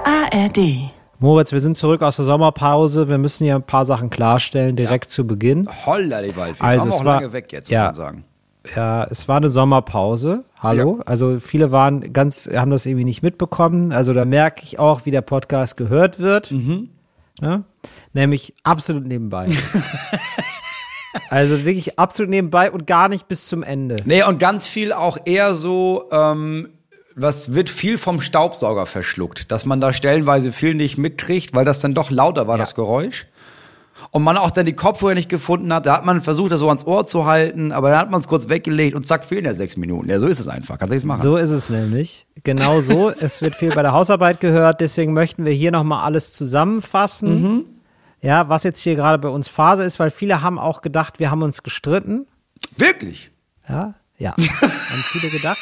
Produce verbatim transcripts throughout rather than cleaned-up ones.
A R D. Moritz, wir sind zurück aus der Sommerpause. Wir müssen hier ein paar Sachen klarstellen, direkt ja. zu Beginn. Holla die Waldfee. Wir also waren es auch war, lange weg jetzt, muss ja, man sagen. Ja, es war eine Sommerpause. Hallo. Ja. Also viele waren ganz, haben das irgendwie nicht mitbekommen. Also da merke ich auch, wie der Podcast gehört wird. Mhm. Ja? Nämlich absolut nebenbei. Also wirklich absolut nebenbei und gar nicht bis zum Ende. Nee, und ganz viel auch eher so, ähm, was wird viel vom Staubsauger verschluckt, dass man da stellenweise viel nicht mitkriegt, weil das dann doch lauter war, ja. das Geräusch. Und man auch dann die Kopfhörer nicht gefunden hat, da hat man versucht, das so ans Ohr zu halten, aber dann hat man es kurz weggelegt und zack, fehlen ja sechs Minuten. Ja, so ist es einfach, kannst du nichts machen. So ist es nämlich, genau so. Es wird viel bei der Hausarbeit gehört, deswegen möchten wir hier nochmal alles zusammenfassen. Mhm. Ja, was jetzt hier gerade bei uns Phase ist, weil viele haben auch gedacht, wir haben uns gestritten. Wirklich? Ja, ja, haben viele gedacht.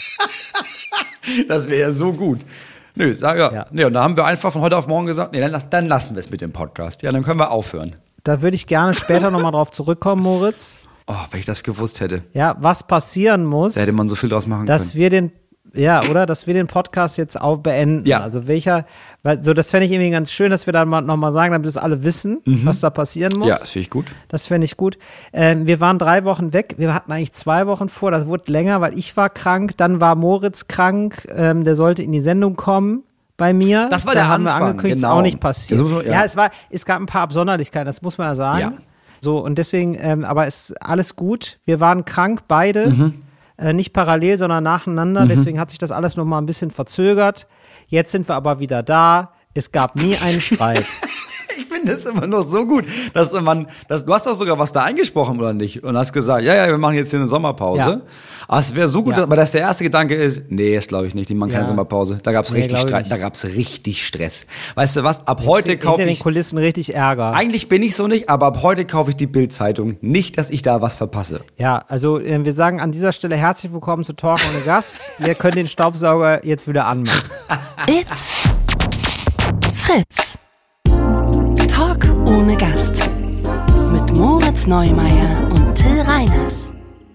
Das wäre ja so gut. Nö, sag ja. ja. Nee, und da haben wir einfach von heute auf morgen gesagt, nee, dann, dann lassen wir es mit dem Podcast. Ja, dann können wir aufhören. Da würde ich gerne später nochmal drauf zurückkommen, Moritz. Oh, wenn ich das gewusst hätte. Ja, was passieren muss. Da hätte man so viel draus machen dass können. Wir den, ja, oder? Dass wir den Podcast jetzt auch beenden. Ja. Also welcher, weil, so das fände ich irgendwie ganz schön, dass wir da mal nochmal sagen, damit es alle wissen, mhm. was da passieren muss. Ja, das finde ich gut. Das fände ich gut. Ähm, wir waren drei Wochen weg. Wir hatten eigentlich zwei Wochen vor. Das wurde länger, weil ich war krank. Dann war Moritz krank. Ähm, der sollte in die Sendung kommen. Bei mir. Das war da der haben Anfang, wir angekündigt, genau. Ist auch nicht passiert. Man, ja. ja, es war, es gab ein paar Absonderlichkeiten, das muss man ja sagen. Ja. So, und deswegen, ähm, aber ist alles gut. Wir waren krank, beide. Mhm. Äh, nicht parallel, sondern nacheinander. Mhm. Deswegen hat sich das alles noch mal ein bisschen verzögert. Jetzt sind wir aber wieder da. Es gab nie einen Streit. Ich finde das immer noch so gut, dass man, dass, du hast doch sogar was da eingesprochen, oder nicht? Und hast gesagt, ja, ja, wir machen jetzt hier eine Sommerpause. Ja. Aber es wäre so gut, ja. aber dass der erste Gedanke ist, nee, das glaube ich nicht, die machen keine ja. Sommerpause. Da gab's nee, richtig Streit, da gab's richtig Stress. Weißt du was, ab heute kaufe ich... Hinter den Kulissen richtig Ärger. Eigentlich bin ich so nicht, aber ab heute kaufe ich die Bild-Zeitung. Nicht, dass ich da was verpasse. Ja, also äh, wir sagen an dieser Stelle herzlich willkommen zu Talk ohne Gast. Wir können den Staubsauger jetzt wieder anmachen. It's Fritz. Talk ohne Gast. Mit Moritz Neumeier und Till Reiners.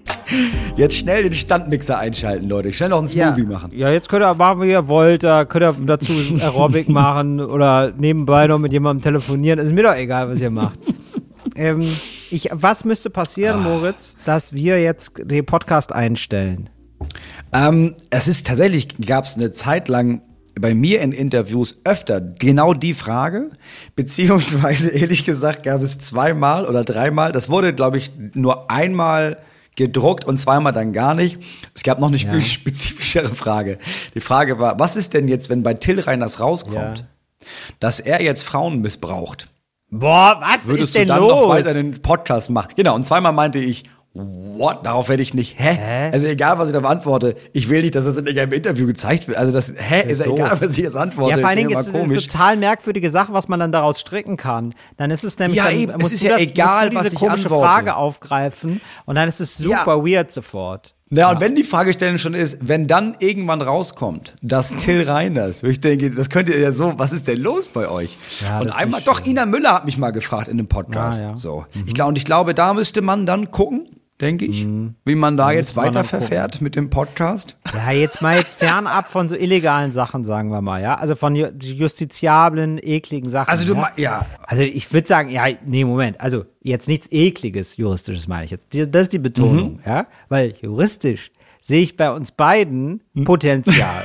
Jetzt schnell den Standmixer einschalten, Leute. Schnell noch einen Smoothie ja. machen. Ja, jetzt könnt ihr machen, wie ihr wollt. Da könnt ihr dazu Aerobic machen oder nebenbei noch mit jemandem telefonieren. Ist mir doch egal, was ihr macht. ähm, ich, was müsste passieren, ah. Moritz, dass wir jetzt den Podcast einstellen? Ähm, es ist tatsächlich, gab es eine Zeit lang bei mir in Interviews öfter genau die Frage, beziehungsweise ehrlich gesagt gab es zweimal oder dreimal, das wurde, glaube ich, nur einmal gedruckt und zweimal dann gar nicht. Es gab noch eine ja. spezifischere Frage. Die Frage war, was ist denn jetzt, wenn bei Till Reiners rauskommt, ja. dass er jetzt Frauen missbraucht? Boah, was Würdest ist denn du dann los? noch weiter den Podcast machen? Genau, und zweimal meinte ich, what? Darauf werde ich nicht, hä? hä? Also egal, was ich da beantworte, ich will nicht, dass das in irgendeinem Interview gezeigt wird. Also das, hä, ist, ist ja egal, was ich jetzt antworte. Ja, vor allen Dingen ist es eine total merkwürdige Sache, was man dann daraus stricken kann. Dann ist es nämlich, ja, dann eben, musst es ist du ja das, egal, musst du diese was ich komische antworte. Frage aufgreifen und dann ist es super ja. weird sofort. Ja, ja, und wenn die Fragestellung schon ist, wenn dann irgendwann rauskommt, dass Till Reiners, ich denke, das könnt ihr ja so, was ist denn los bei euch? Ja, und einmal, doch, Ina Müller hat mich mal gefragt in einem Podcast. Ja, ja. So. Mhm. Ich glaube, und ich glaube, da müsste man dann gucken, denke ich, mhm. wie man da, da jetzt weiter verfährt mit dem Podcast. Ja, jetzt mal jetzt fernab von so illegalen Sachen, sagen wir mal, ja, also von justiziablen, ekligen Sachen. Also du, ja. Ma- ja. Also ich würde sagen, ja, nee, Moment, also jetzt nichts ekliges, juristisches meine ich jetzt. Das ist die Betonung, mhm. ja, weil juristisch sehe ich bei uns beiden Potenzial.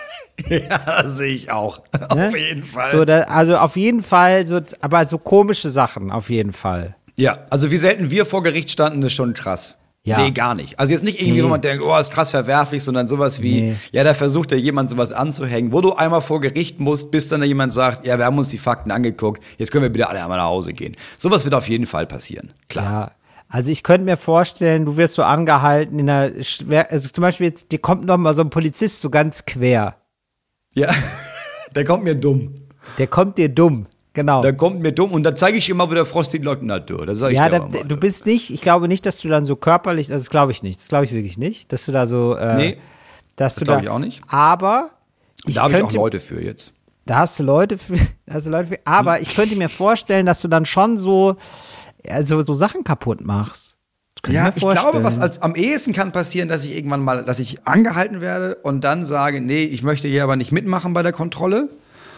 Ja, sehe ich auch. Ne? Auf jeden Fall. So, da, also auf jeden Fall, so, aber so komische Sachen, auf jeden Fall. Ja, also wie selten wir vor Gericht standen, ist schon krass. Ja. Nee, gar nicht. Also jetzt nicht irgendwie, nee. wo man denkt, oh, ist krass verwerflich, sondern sowas wie, nee. ja, da versucht ja jemand sowas anzuhängen, wo du einmal vor Gericht musst, bis dann da jemand sagt, ja, wir haben uns die Fakten angeguckt, jetzt können wir bitte alle einmal nach Hause gehen. Sowas wird auf jeden Fall passieren, klar. Ja. Also ich könnte mir vorstellen, du wirst so angehalten in der, Schwer- also zum Beispiel jetzt, dir kommt noch mal so ein Polizist so ganz quer. Ja, der kommt mir dumm. Der kommt dir dumm. Genau. Da kommt mir dumm und dann zeige ich immer wieder Frosty Natur. Das sag ich ja, dir da, mal. Du bist nicht, ich glaube nicht, dass du dann so körperlich, das glaube ich nicht, das glaube ich wirklich nicht, dass du da so, äh, nee, dass das du glaube da, ich auch nicht. Aber ich da habe ich auch könnte, Leute für jetzt. Da hast du Leute für, da hast du Leute für, aber hm. ich könnte mir vorstellen, dass du dann schon so, also so Sachen kaputt machst. Ja, ich glaube, was als am ehesten kann passieren, dass ich irgendwann mal, dass ich angehalten werde und dann sage, nee, ich möchte hier aber nicht mitmachen bei der Kontrolle.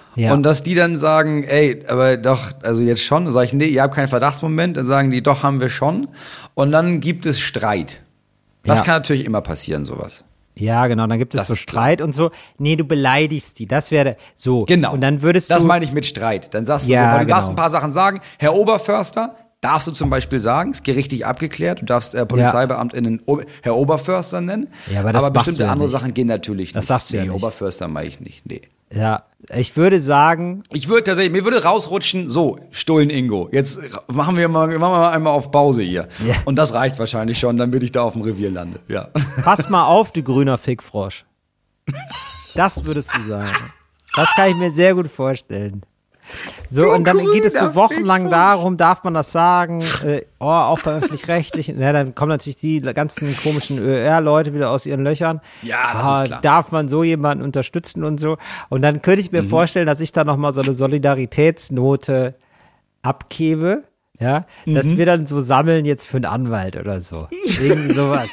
Ja. Und dass die dann sagen, ey, aber doch, also jetzt schon. Dann sage ich, nee, ihr habt keinen Verdachtsmoment. Dann sagen die, doch, haben wir schon. Und dann gibt es Streit. Das Ja. kann natürlich immer passieren, sowas. Ja, genau, dann gibt es Das so ist klar. Streit und so. Nee, du beleidigst die, das wäre so. Genau. Und dann würdest das du. meine ich mit Streit. Dann sagst du Ja, so, weil du genau. darfst ein paar Sachen sagen. Herr Oberförster, darfst du zum Beispiel sagen, ist gerichtlich abgeklärt. Du darfst äh, Polizeibeamtinnen O- Herr Oberförster nennen. Ja, aber das machst bestimmte du ja andere nicht. Sachen gehen natürlich nicht. Das sagst du ja nee, nicht. Oberförster mache ich nicht. Nee. Ja, ich würde sagen, Ich würde tatsächlich, mir würde rausrutschen, so, Stullen Ingo, jetzt machen wir mal, machen wir mal einmal auf Pause hier. Ja. Und das reicht wahrscheinlich schon, dann bin ich da auf dem Revier lande. Ja. pass mal auf, du grüner Fickfrosch. Das würdest du sagen. Das kann ich mir sehr gut vorstellen. So, Du und dann geht es grüner so wochenlang Fickfrosch. darum, darf man das sagen, äh, oh, auch bei Öffentlich-Rechtlichen. Ja, dann kommen natürlich die ganzen komischen Ö R-Leute wieder aus ihren Löchern. Ja, das Ah, ist klar. Darf man so jemanden unterstützen und so? Und dann könnte ich mir Mhm. vorstellen, dass ich da nochmal so eine Solidaritätsnote abgebe. Ja, dass Mhm. wir dann so sammeln jetzt für einen Anwalt oder so. Irgendwie sowas.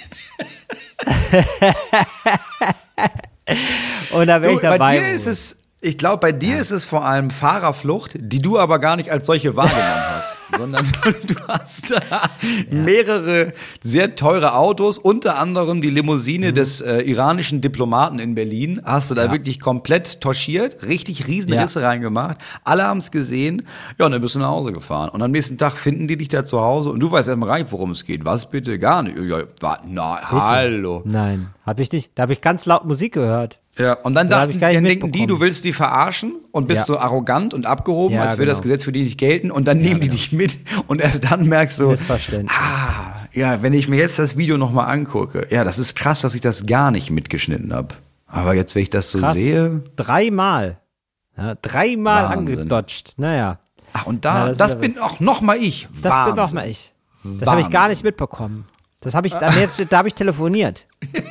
Und da wäre ich Du, bei dabei. dir ist es, ich glaube, bei dir ist es vor allem Fahrerflucht, die du aber gar nicht als solche wahrgenommen hast, sondern du hast da mehrere sehr teure Autos, unter anderem die Limousine des äh, iranischen Diplomaten in Berlin, hast du da Ja. wirklich komplett toschiert, richtig Riesenrisse Ja. reingemacht, alle haben es gesehen, ja, und dann bist du nach Hause gefahren und am nächsten Tag finden die dich da zu Hause und du weißt erstmal gar nicht, worum es geht. Was bitte? Gar nicht. Ja, warte, na, hallo. Nein, habe ich nicht. Da habe ich ganz laut Musik gehört. Ja, und dann Da hab dachten, ich gar nicht dann denken die, mitbekommen. du willst die verarschen und bist Ja. so arrogant und abgehoben, Ja, als würde das genau. Gesetz für die nicht gelten und dann nehmen die dich mit und erst dann merkst du, Missverständnis. ah, ja, wenn ich mir jetzt das Video nochmal angucke, ja, das ist krass, dass ich das gar nicht mitgeschnitten habe. Aber jetzt, wenn ich das so Krass. sehe, Dreimal. Ja, dreimal Wahnsinn. angedodged. Naja, ach, und Ja, da, das ist das, ja bin was. auch noch mal ich. das Wahnsinn. bin doch mal ich. Das habe ich gar nicht mitbekommen. Das habe ich, da, nee, da habe ich telefoniert.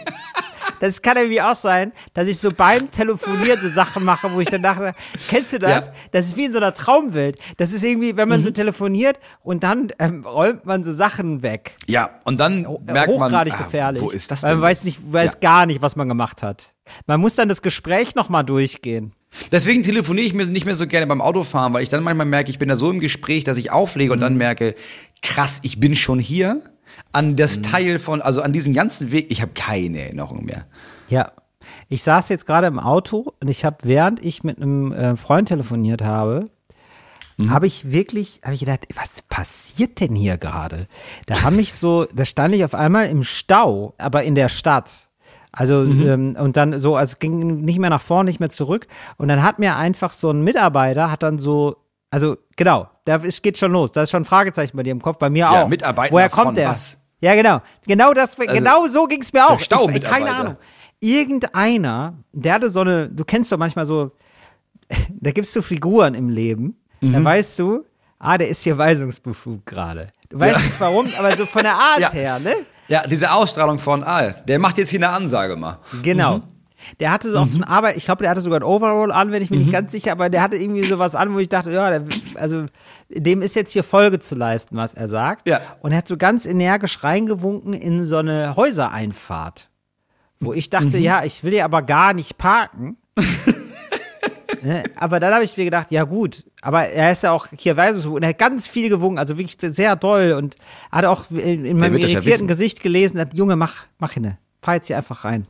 Das kann irgendwie auch sein, dass ich so beim Telefonieren so Sachen mache, wo ich dann dachte, kennst du das? Ja. Das ist wie in so einer Traumwelt. Das ist irgendwie, wenn man so telefoniert und dann ähm, räumt man so Sachen weg. Ja, und dann merkt man, Hochgradig ah, gefährlich. wo ist das Weil denn? man weiß nicht, weiß Ja. gar nicht, was man gemacht hat. Man muss dann das Gespräch nochmal durchgehen. Deswegen telefoniere ich mir nicht mehr so gerne beim Autofahren, weil ich dann manchmal merke, ich bin da so im Gespräch, dass ich auflege und dann merke, krass, ich bin schon hier an das Teil von, also an diesen ganzen Weg, ich habe keine Erinnerung mehr. Ja. Ich saß jetzt gerade im Auto und ich habe, während ich mit einem äh, Freund telefoniert habe, habe ich wirklich, habe ich gedacht, was passiert denn hier gerade? Da haben mich so, da stand ich auf einmal im Stau, aber in der Stadt. Also, ähm, und dann so, also ging nicht mehr nach vorne, nicht mehr zurück. Und dann hat mir einfach so ein Mitarbeiter, hat dann so, also genau, da ist, geht schon los. Da ist schon ein Fragezeichen bei dir im Kopf, bei mir Ja, auch. Mitarbeiter Woher von kommt der? was? Ja, genau. Genau das, genau so ging es mir auch. Ich, keine Staumitarbeiter. Ahnung. Irgendeiner, der hatte so eine, du kennst doch manchmal so, da gibt's so Figuren im Leben, da weißt du, ah, der ist hier weisungsbefugt gerade. Du weißt nicht warum, aber so von der Art Ja. her, ne? Ja, diese Ausstrahlung von, ah, der macht jetzt hier eine Ansage mal. Genau. Der hatte so auch so ein Arbeit, ich glaube, der hatte sogar ein Overall an, wenn ich mir nicht ganz sicher, aber der hatte irgendwie sowas an, wo ich dachte, ja, der, also dem ist jetzt hier Folge zu leisten, was er sagt. Ja. Und er hat so ganz energisch reingewunken in so eine Häusereinfahrt, wo ich dachte, ja, ich will hier aber gar nicht parken. Ne, aber dann habe ich mir gedacht, ja gut, aber er ist ja auch hier weisungsbefugt und er hat ganz viel gewunken, also wirklich sehr doll und hat auch in in meinem wird das ja irritierten wissen. Gesicht gelesen, hat, Junge, mach, mach hin, fahr jetzt hier einfach rein.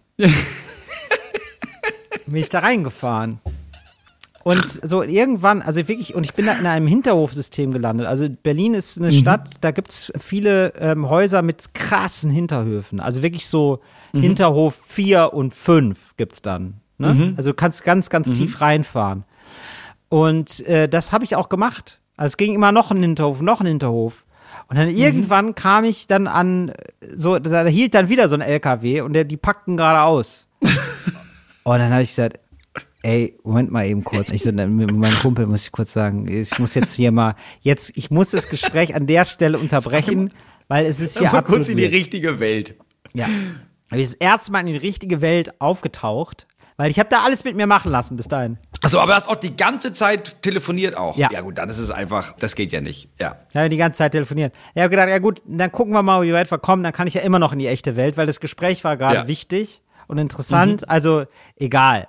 Bin ich da reingefahren. Und so irgendwann, also wirklich, und ich bin da in einem Hinterhofsystem gelandet. Also Berlin ist eine Stadt, da gibt's viele ähm, Häuser mit krassen Hinterhöfen. Also wirklich so Hinterhof vier und fünf gibt's dann. Ne? Also du kannst ganz, ganz tief reinfahren. Und äh, das habe ich auch gemacht. Also es ging immer noch ein Hinterhof, noch ein Hinterhof. Und dann irgendwann kam ich dann an, so, da hielt dann wieder so ein L K W und der, die packten gerade aus. Und dann habe ich gesagt, ey, Moment mal eben kurz. Ich so, dann mit meinem Kumpel muss ich kurz sagen, ich muss jetzt hier mal, jetzt, ich muss das Gespräch an der Stelle unterbrechen, weil es ist hier Mal absolut kurz in die weird. richtige Welt. Ja. Habe ich das erste Mal in die richtige Welt aufgetaucht, weil ich habe da alles mit mir machen lassen bis dahin. Achso, aber du hast auch die ganze Zeit telefoniert auch. Ja. Ja gut, dann ist es einfach, das geht ja nicht. Ja. Ich habe die ganze Zeit telefoniert. Ich habe gedacht, ja gut, dann gucken wir mal, wie weit wir kommen, dann kann ich ja immer noch in die echte Welt, weil das Gespräch war gerade Ja. wichtig und interessant, also egal.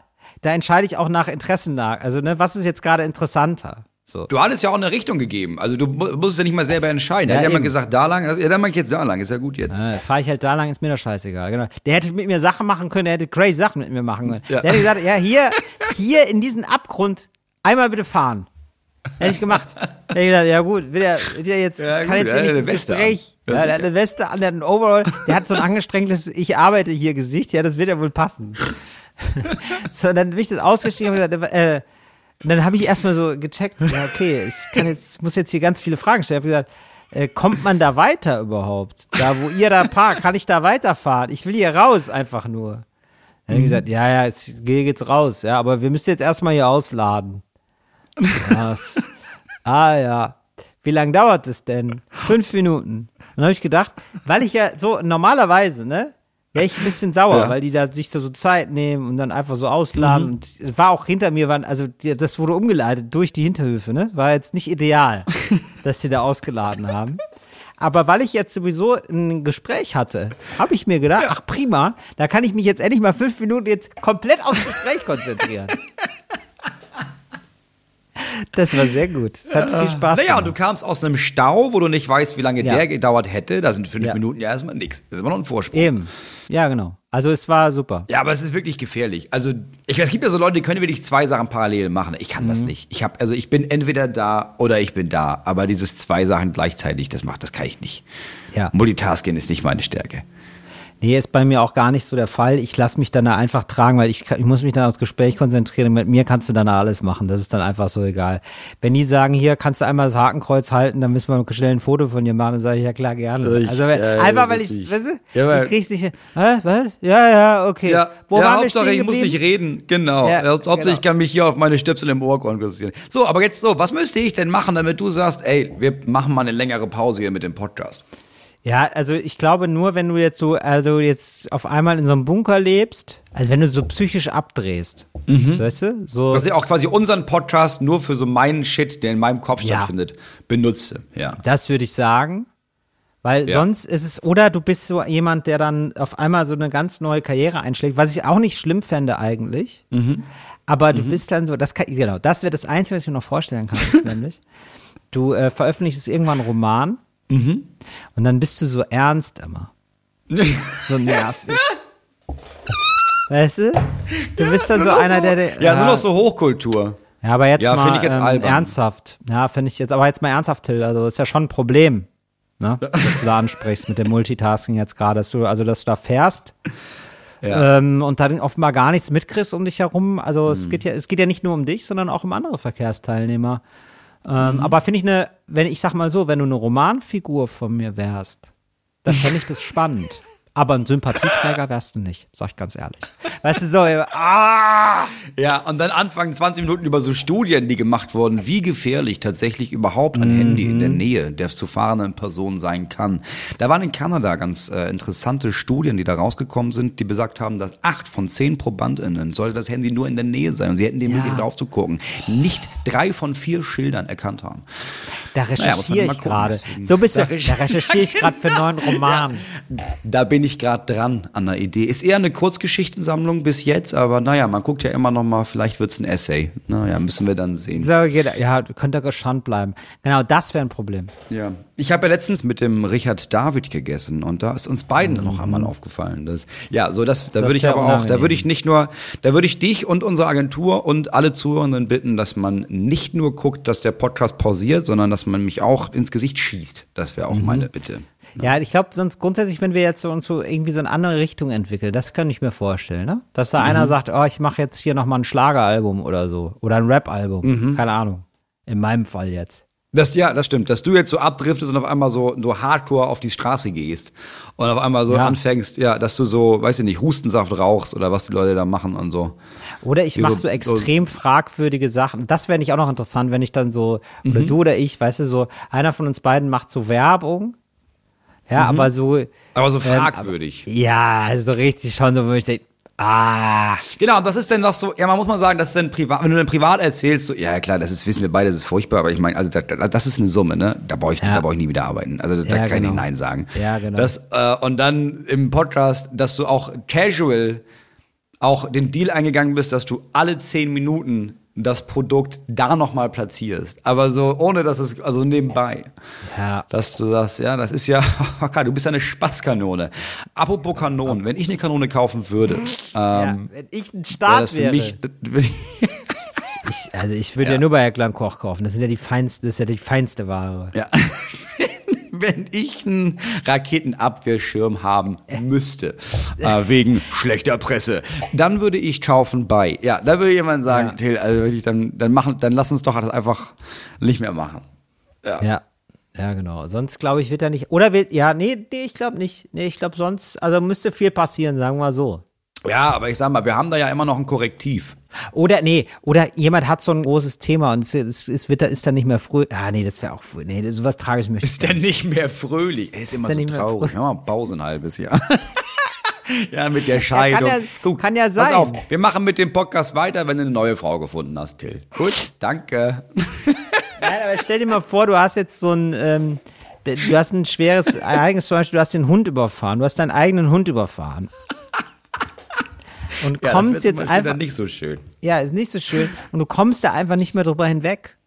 da entscheide ich auch nach Interessenlage. Also, ne, was ist jetzt gerade interessanter? So. Du hattest ja auch eine Richtung gegeben. Also du musst ja nicht mal selber entscheiden. Ja, er hat ja mal eben. gesagt, da lang, ja, dann mach ich jetzt da lang. Ist ja gut jetzt. Äh, Fahre ich halt da lang, ist mir doch scheißegal. Genau. Der hätte mit mir Sachen machen können, der hätte crazy Sachen mit mir machen können. Ja. Der hätte gesagt, ja, hier, hier in diesen Abgrund einmal bitte fahren. Hätte ich gemacht. Hätte ich gesagt, ja gut, will er, will er jetzt, Ja, kann gut, jetzt hier er hat nicht eine das Weste Gespräch. an. Ja, Ja, der hat sicher. eine Weste an, der hat einen Overall, der hat so ein angestrengtes, ich arbeite hier Gesicht, ja, das wird ja wohl passen. So, dann bin ich das ausgestiegen und gesagt, äh, und dann habe ich erstmal so gecheckt, ja, okay, ich kann jetzt, muss jetzt hier ganz viele Fragen stellen. Ich habe gesagt, äh, kommt man da weiter überhaupt? Da, wo ihr da parkt, kann ich da weiterfahren? Ich will hier raus, einfach nur. Dann habe ich gesagt, ja, ja, jetzt gehe jetzt raus, ja, aber wir müssen jetzt erstmal hier ausladen. Was? Ah, ja. Wie lange dauert es denn? Fünf Minuten. Und dann habe ich gedacht, weil ich ja so, normalerweise, ne, wäre ich ein bisschen sauer, Ja. weil die da sich so, so Zeit nehmen und dann einfach so ausladen. Mhm. Und es war auch hinter mir, waren, also die, das wurde umgeleitet durch die Hinterhöfe, ne? War jetzt nicht ideal, dass sie da ausgeladen haben. Aber weil ich jetzt sowieso ein Gespräch hatte, habe ich mir gedacht, ach prima, da kann ich mich jetzt endlich mal fünf Minuten jetzt komplett aufs Gespräch konzentrieren. Das war sehr gut. Es hat viel Spaß Naja, gemacht. und du kamst aus einem Stau, wo du nicht weißt, wie lange Ja. der gedauert hätte. Da sind fünf Ja. Minuten ja erstmal nix. Das ist immer noch ein Vorsprung. Eben. Ja, genau. Also es war super. Ja, aber es ist wirklich gefährlich. Also ich, es gibt ja so Leute, die können wirklich zwei Sachen parallel machen. Ich kann Mhm. das nicht. Ich habe, also ich bin entweder da oder ich bin da. Aber dieses zwei Sachen gleichzeitig, das macht, das kann ich nicht. Ja. Multitasking ist nicht meine Stärke. Nee, ist bei mir auch gar nicht so der Fall. Ich lasse mich dann da einfach tragen, weil ich, kann- ich muss mich dann aufs Gespräch konzentrieren. Mit mir kannst du dann alles machen. Das ist dann einfach so egal. Wenn die sagen, hier kannst du einmal das Hakenkreuz halten, dann müssen wir noch schnell ein Foto von dir machen, dann sage ich, ja klar, gerne. Ich- also wenn, ja, einfach, weil ich, natürlich. weißt du, Ja, weil- ich krieg's nicht, hä, was? Ja, ja, okay. Ja, Wo ja waren wir Hauptsache, stehen ich muss geblieben? nicht reden. Genau. Ja, Ja, Hauptsache, genau. ich kann mich hier auf meine Stöpsel im Ohr konzentrieren. So, aber jetzt so, was müsste ich denn machen, damit du sagst, ey, wir machen mal eine längere Pause hier mit dem Podcast? Ja, also ich glaube nur, wenn du jetzt so, also jetzt auf einmal in so einem Bunker lebst, also wenn du so psychisch abdrehst, weißt du, so. Dass ich auch quasi unseren Podcast nur für so meinen Shit, der in meinem Kopf Ja. stattfindet, benutze. Ja. Das würde ich sagen. Weil Ja. sonst ist es, oder du bist so jemand, der dann auf einmal so eine ganz neue Karriere einschlägt, was ich auch nicht schlimm fände eigentlich. Aber du bist dann so, das kann, genau, das wäre das Einzige, was ich mir noch vorstellen kann, ist nämlich, du äh, veröffentlichst irgendwann einen Roman und dann bist du so ernst immer. So nervig. Weißt du? Du bist dann so Nur noch einer, der, der. Ja, nur noch so Hochkultur. Ja, aber jetzt Ja, mal find ich jetzt ähm, albern. ernsthaft. Ja, finde ich jetzt, aber jetzt mal ernsthaft, Till. Also ist ja schon ein Problem, ne? Dass du da ansprichst mit dem Multitasking jetzt gerade, dass du, also dass du da fährst Ja. ähm, und dann offenbar gar nichts mitkriegst um dich herum. Also Mhm. es geht ja, es geht ja nicht nur um dich, sondern auch um andere Verkehrsteilnehmer. Mhm. Ähm, aber finde ich eine, wenn ich sag mal so, wenn du eine Romanfigur von mir wärst, dann fände ich das spannend. Aber ein Sympathieträger wärst du nicht, sag ich ganz ehrlich. Weißt du, so, ah! Ja, und dann anfangen zwanzig Minuten über so Studien, die gemacht wurden, wie gefährlich tatsächlich überhaupt ein Mhm. Handy in der Nähe der zu fahrenden Person sein kann. Da waren in Kanada ganz äh, interessante Studien, die da rausgekommen sind, die besagt haben, dass acht von zehn ProbandInnen sollte das Handy nur in der Nähe sein und sie hätten die Ja. Möglichkeit drauf zu gucken, nicht drei von vier Schildern erkannt haben. Da Naja, muss recherchiere man mal ich gucken, gerade. deswegen. So bist du, Da da recher- recherchiere ich gerade für einen neuen Roman. Da bin ich gerade dran an der Idee. Ist eher eine Kurzgeschichtensammlung bis jetzt, aber naja, man guckt ja immer noch mal, vielleicht wird's ein Essay. Naja, müssen wir dann sehen. So, geht- ja, könnt ihr gespannt bleiben. Genau, das wäre ein Problem. Ja. Ich habe ja letztens mit dem Richard David gegessen und da ist uns beiden noch einmal aufgefallen. Das, ja, so das, da Das würde ich wär aber auch, unangenehm. da würde ich nicht nur, da würde ich dich und unsere Agentur und alle Zuhörenden bitten, dass man nicht nur guckt, dass der Podcast pausiert, sondern dass man mich auch ins Gesicht schießt. Das wäre auch meine Bitte. Ja, ich glaube, sonst grundsätzlich, wenn wir jetzt so uns so irgendwie so eine andere Richtung entwickeln, das kann ich mir vorstellen, ne? Dass da einer sagt, oh, ich mache jetzt hier nochmal ein Schlageralbum oder so. Oder ein Rap-Album. Keine Ahnung. In meinem Fall jetzt. Das, ja, das stimmt. Dass du jetzt so abdriftest und auf einmal so, so hardcore auf die Straße gehst und auf einmal so Ja. anfängst, ja, dass du so, weiß ich nicht, Hustensaft rauchst oder was die Leute da machen und so. Oder ich Wie mache so- so extrem fragwürdige Sachen. Das wäre nicht auch noch interessant, wenn ich dann so, oder du oder ich, weißt du, so, einer von uns beiden macht so Werbung. Ja, aber so. Aber so ähm, fragwürdig. aber- ja, also so richtig schon so, wo ich denke, ah. Genau, und das ist dann noch so, ja, man muss mal sagen, das ist dann privat, wenn du dann privat erzählst, so, ja klar, das ist, wissen wir beide, das ist furchtbar, aber ich meine, also da, da, das ist eine Summe, ne? Da brauche ich, Ja. da brauche ich nie wieder arbeiten. Also da Ja, kann genau. ich Nein sagen. Ja, genau. Das, äh, und dann im Podcast, dass du auch casual auch den Deal eingegangen bist, dass du alle zehn Minuten das Produkt da nochmal platzierst. Aber so, ohne dass es, also nebenbei. Ja. Dass du das, ja, das ist ja, okay, du bist ja eine Spaßkanone. Apropos Kanonen, wenn ich eine Kanone kaufen würde, ja, ähm, wenn ich ein wäre Staat das für wäre. mich, Ich, also ich würde ja. Ja. nur bei Erklang Koch kaufen. Das sind ja die feinste, das ist ja die feinste Ware. ja. Wenn ich einen Raketenabwehrschirm haben müsste, äh, wegen schlechter Presse, dann würde ich kaufen bei. Ja, da würde jemand sagen, Ja. Till, also wirklich, dann, dann machen, dann lass uns doch das einfach nicht mehr machen. Ja. Ja, ja, genau. Sonst glaube ich, wird er nicht. Oder wird, ja, nee, nee, ich glaube nicht. Nee, ich glaube sonst, also müsste viel passieren, sagen wir mal so. Ja, aber ich sag mal, wir haben da ja immer noch ein Korrektiv. Oder, nee, oder jemand hat so ein großes Thema und es, es, es wird, ist dann nicht mehr früh. Ah, nee, das wäre auch früh. Nee, sowas tragisch möchte ich Ist der nicht mehr fröhlich? Er ist immer der so nicht mehr traurig. fröhlich? Ja, mal Pause ein halbes Jahr. Ja, mit der Scheidung. Ja, kann ja- kann ja sein. Pass auf, wir machen mit dem Podcast weiter, wenn du eine neue Frau gefunden hast, Till. Gut, danke. Nein, aber stell dir mal vor, du hast jetzt so ein, ähm, du hast ein schweres Ereignis, zum Beispiel, du hast den Hund überfahren, du hast deinen eigenen Hund überfahren. Und Ja, kommst das wär jetzt zum Beispiel einfach, dann nicht so schön. ja, ist nicht so schön, und du kommst da einfach nicht mehr drüber hinweg.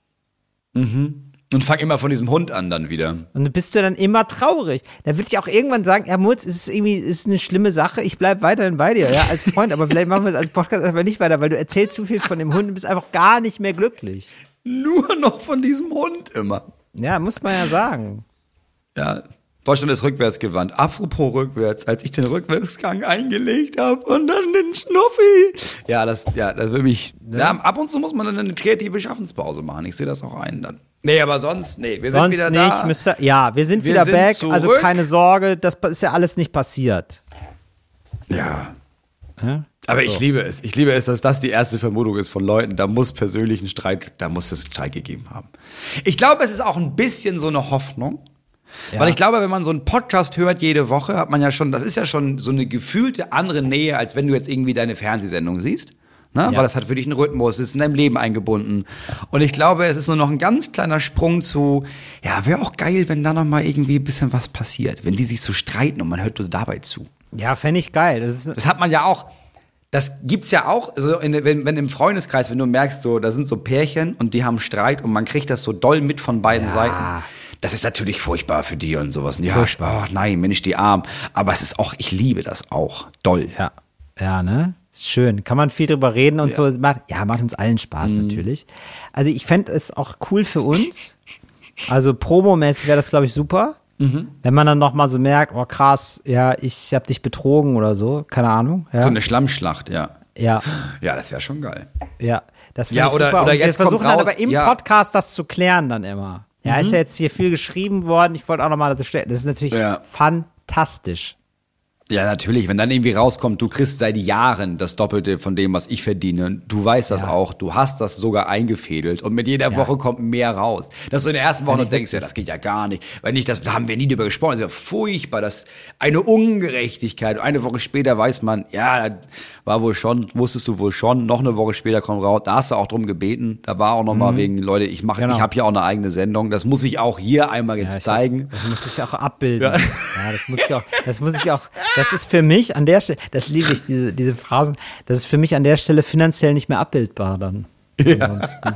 Und fang immer von diesem Hund an dann wieder. Und dann bist du dann immer traurig. Da würde ich auch irgendwann sagen, ja, Mutz, es ist irgendwie, es ist eine schlimme Sache, ich bleib weiterhin bei dir, ja, als Freund, aber vielleicht machen wir es als Podcast einfach nicht weiter, weil du erzählst zu viel von dem Hund und bist einfach gar nicht mehr glücklich. Nur noch von diesem Hund immer. Ja, muss man ja sagen. Ja, Deutschland ist rückwärts gewandt. Apropos rückwärts, als ich den Rückwärtsgang eingelegt habe und dann den Schnuffi. Ja, das, ja, das will mich. Ja, ab und zu muss man dann eine kreative Schaffenspause machen. Ich sehe das auch ein dann. Nee, aber sonst, nee, wir sind Sonst wieder nicht, da. müsste, ja, wir sind Wir wieder sind back, zurück. also keine Sorge, das ist ja alles nicht passiert. Ja. Ja? Aber ich liebe es. Ich liebe es, dass das die erste Vermutung ist von Leuten. Da muss persönlich ein Streit, da muss es einen Streit gegeben haben. Ich glaube, es ist auch ein bisschen so eine Hoffnung. Ja. Weil ich glaube, wenn man so einen Podcast hört jede Woche, hat man ja schon, das ist ja schon so eine gefühlte andere Nähe, als wenn du jetzt irgendwie deine Fernsehsendung siehst. Ne? Ja. Weil das hat für dich einen Rhythmus, ist in deinem Leben eingebunden. Und ich glaube, es ist nur noch ein ganz kleiner Sprung zu, ja, wäre auch geil, wenn da noch mal irgendwie ein bisschen was passiert. Wenn die sich so streiten und man hört nur dabei zu. Ja, fände ich geil. Das ist, Das hat man ja auch, das gibt's ja auch, also in, wenn, wenn im Freundeskreis, wenn du merkst, so, da sind so Pärchen und die haben Streit und man kriegt das so doll mit von beiden Ja. Seiten. Das ist natürlich furchtbar für die und sowas. Und ja, Furchtbar. oh nein, Mensch, die Arm. Aber es ist auch, ich liebe das auch. Doll. ja, ja, ne? Ist schön. Kann man viel drüber reden und Ja. so. Es Macht, ja, macht uns allen Spaß natürlich. Also ich fände es auch cool für uns. Also promomäßig wäre das, glaube ich, super. Wenn man dann noch mal so merkt, oh krass, ja, ich habe dich betrogen oder so. Keine Ahnung. Ja, So eine Schlammschlacht, ja. ja. Ja, das wäre schon geil. Ja, das Ja, finde ich oder- super. oder Und wir jetzt kommt versuchen dann raus, aber im ja. Podcast das zu klären dann immer. Ja, ist ja jetzt hier viel geschrieben worden. Ich wollte auch noch mal das stellen. Das ist natürlich Ja. fantastisch. Ja, natürlich. Wenn dann irgendwie rauskommt, du kriegst seit Jahren das Doppelte von dem, was ich verdiene. Du weißt das Ja. auch. Du hast das sogar eingefädelt. Und mit jeder Ja. Woche kommt mehr raus. Dass du in der ersten Woche Wenn noch ich denkst, ja, das geht ja gar nicht. Weil nicht, das da haben wir nie drüber gesprochen. Das ist ja furchtbar. Das ist eine Ungerechtigkeit. Eine Woche später weiß man, ja, war wohl schon, wusstest du wohl schon. Noch eine Woche später kommt raus. Da hast du auch drum gebeten. Da war auch noch mal wegen, Leute, ich mache, Genau. ich habe ja auch eine eigene Sendung. Das muss ich auch hier einmal jetzt Ja, ich zeigen. Hab, das muss ich auch abbilden. Ja. das muss ich auch, das muss ich auch, das ist für mich an der Stelle, das liebe ich, diese, diese Phrasen, das ist für mich an der Stelle finanziell nicht mehr abbildbar dann. Ansonsten.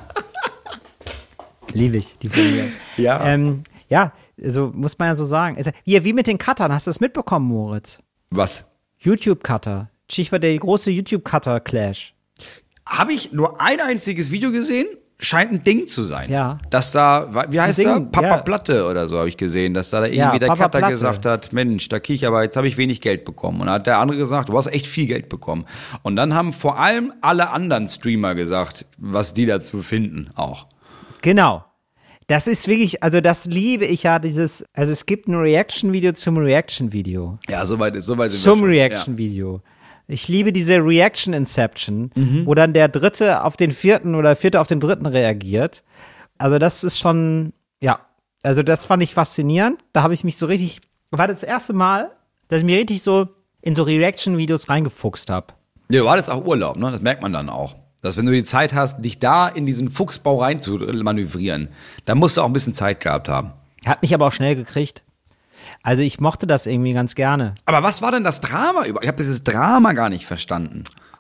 Liebe ich, die Formulierung. Ja. Ähm, ja, also muss man ja so sagen. Also, wie, wie mit den Cuttern, hast du das mitbekommen, Moritz? Was? YouTube-Cutter. Stichwort der große YouTube-Cutter-Clash. Habe ich nur ein einziges Video gesehen? Scheint ein Ding zu sein. Ja. Dass da, wie ein heißt der? Ding, Papa ja. Platte oder so habe ich gesehen, dass da, da irgendwie Ja, der Papa Cutter Platte. gesagt hat, Mensch, da krieg ich aber, jetzt habe ich wenig Geld bekommen. Und dann hat der andere gesagt, du hast echt viel Geld bekommen. Und dann haben vor allem alle anderen Streamer gesagt, was die dazu finden auch. Genau. Das ist wirklich, also das liebe ich ja, dieses, also es gibt ein Reaction-Video zum Reaction-Video. Ja, soweit ist, soweit sind wir Zum schon. Reaction-Video. Ich liebe diese Reaction-Inception, Mhm. wo dann der Dritte auf den Vierten oder Vierte auf den Dritten reagiert. Also das ist schon, ja, also das fand ich faszinierend. Da habe ich mich so richtig, war das erste Mal, dass ich mir richtig so in so Reaction-Videos reingefuchst habe. Ja, du hattest auch Urlaub, ne? Das merkt man dann auch. Dass wenn du die Zeit hast, dich da in diesen Fuchsbau rein zu manövrieren, dann musst du auch ein bisschen Zeit gehabt haben. Hat mich aber auch schnell gekriegt. Also ich mochte das irgendwie ganz gerne. Aber was war denn das Drama über? Ich habe dieses Drama gar nicht verstanden.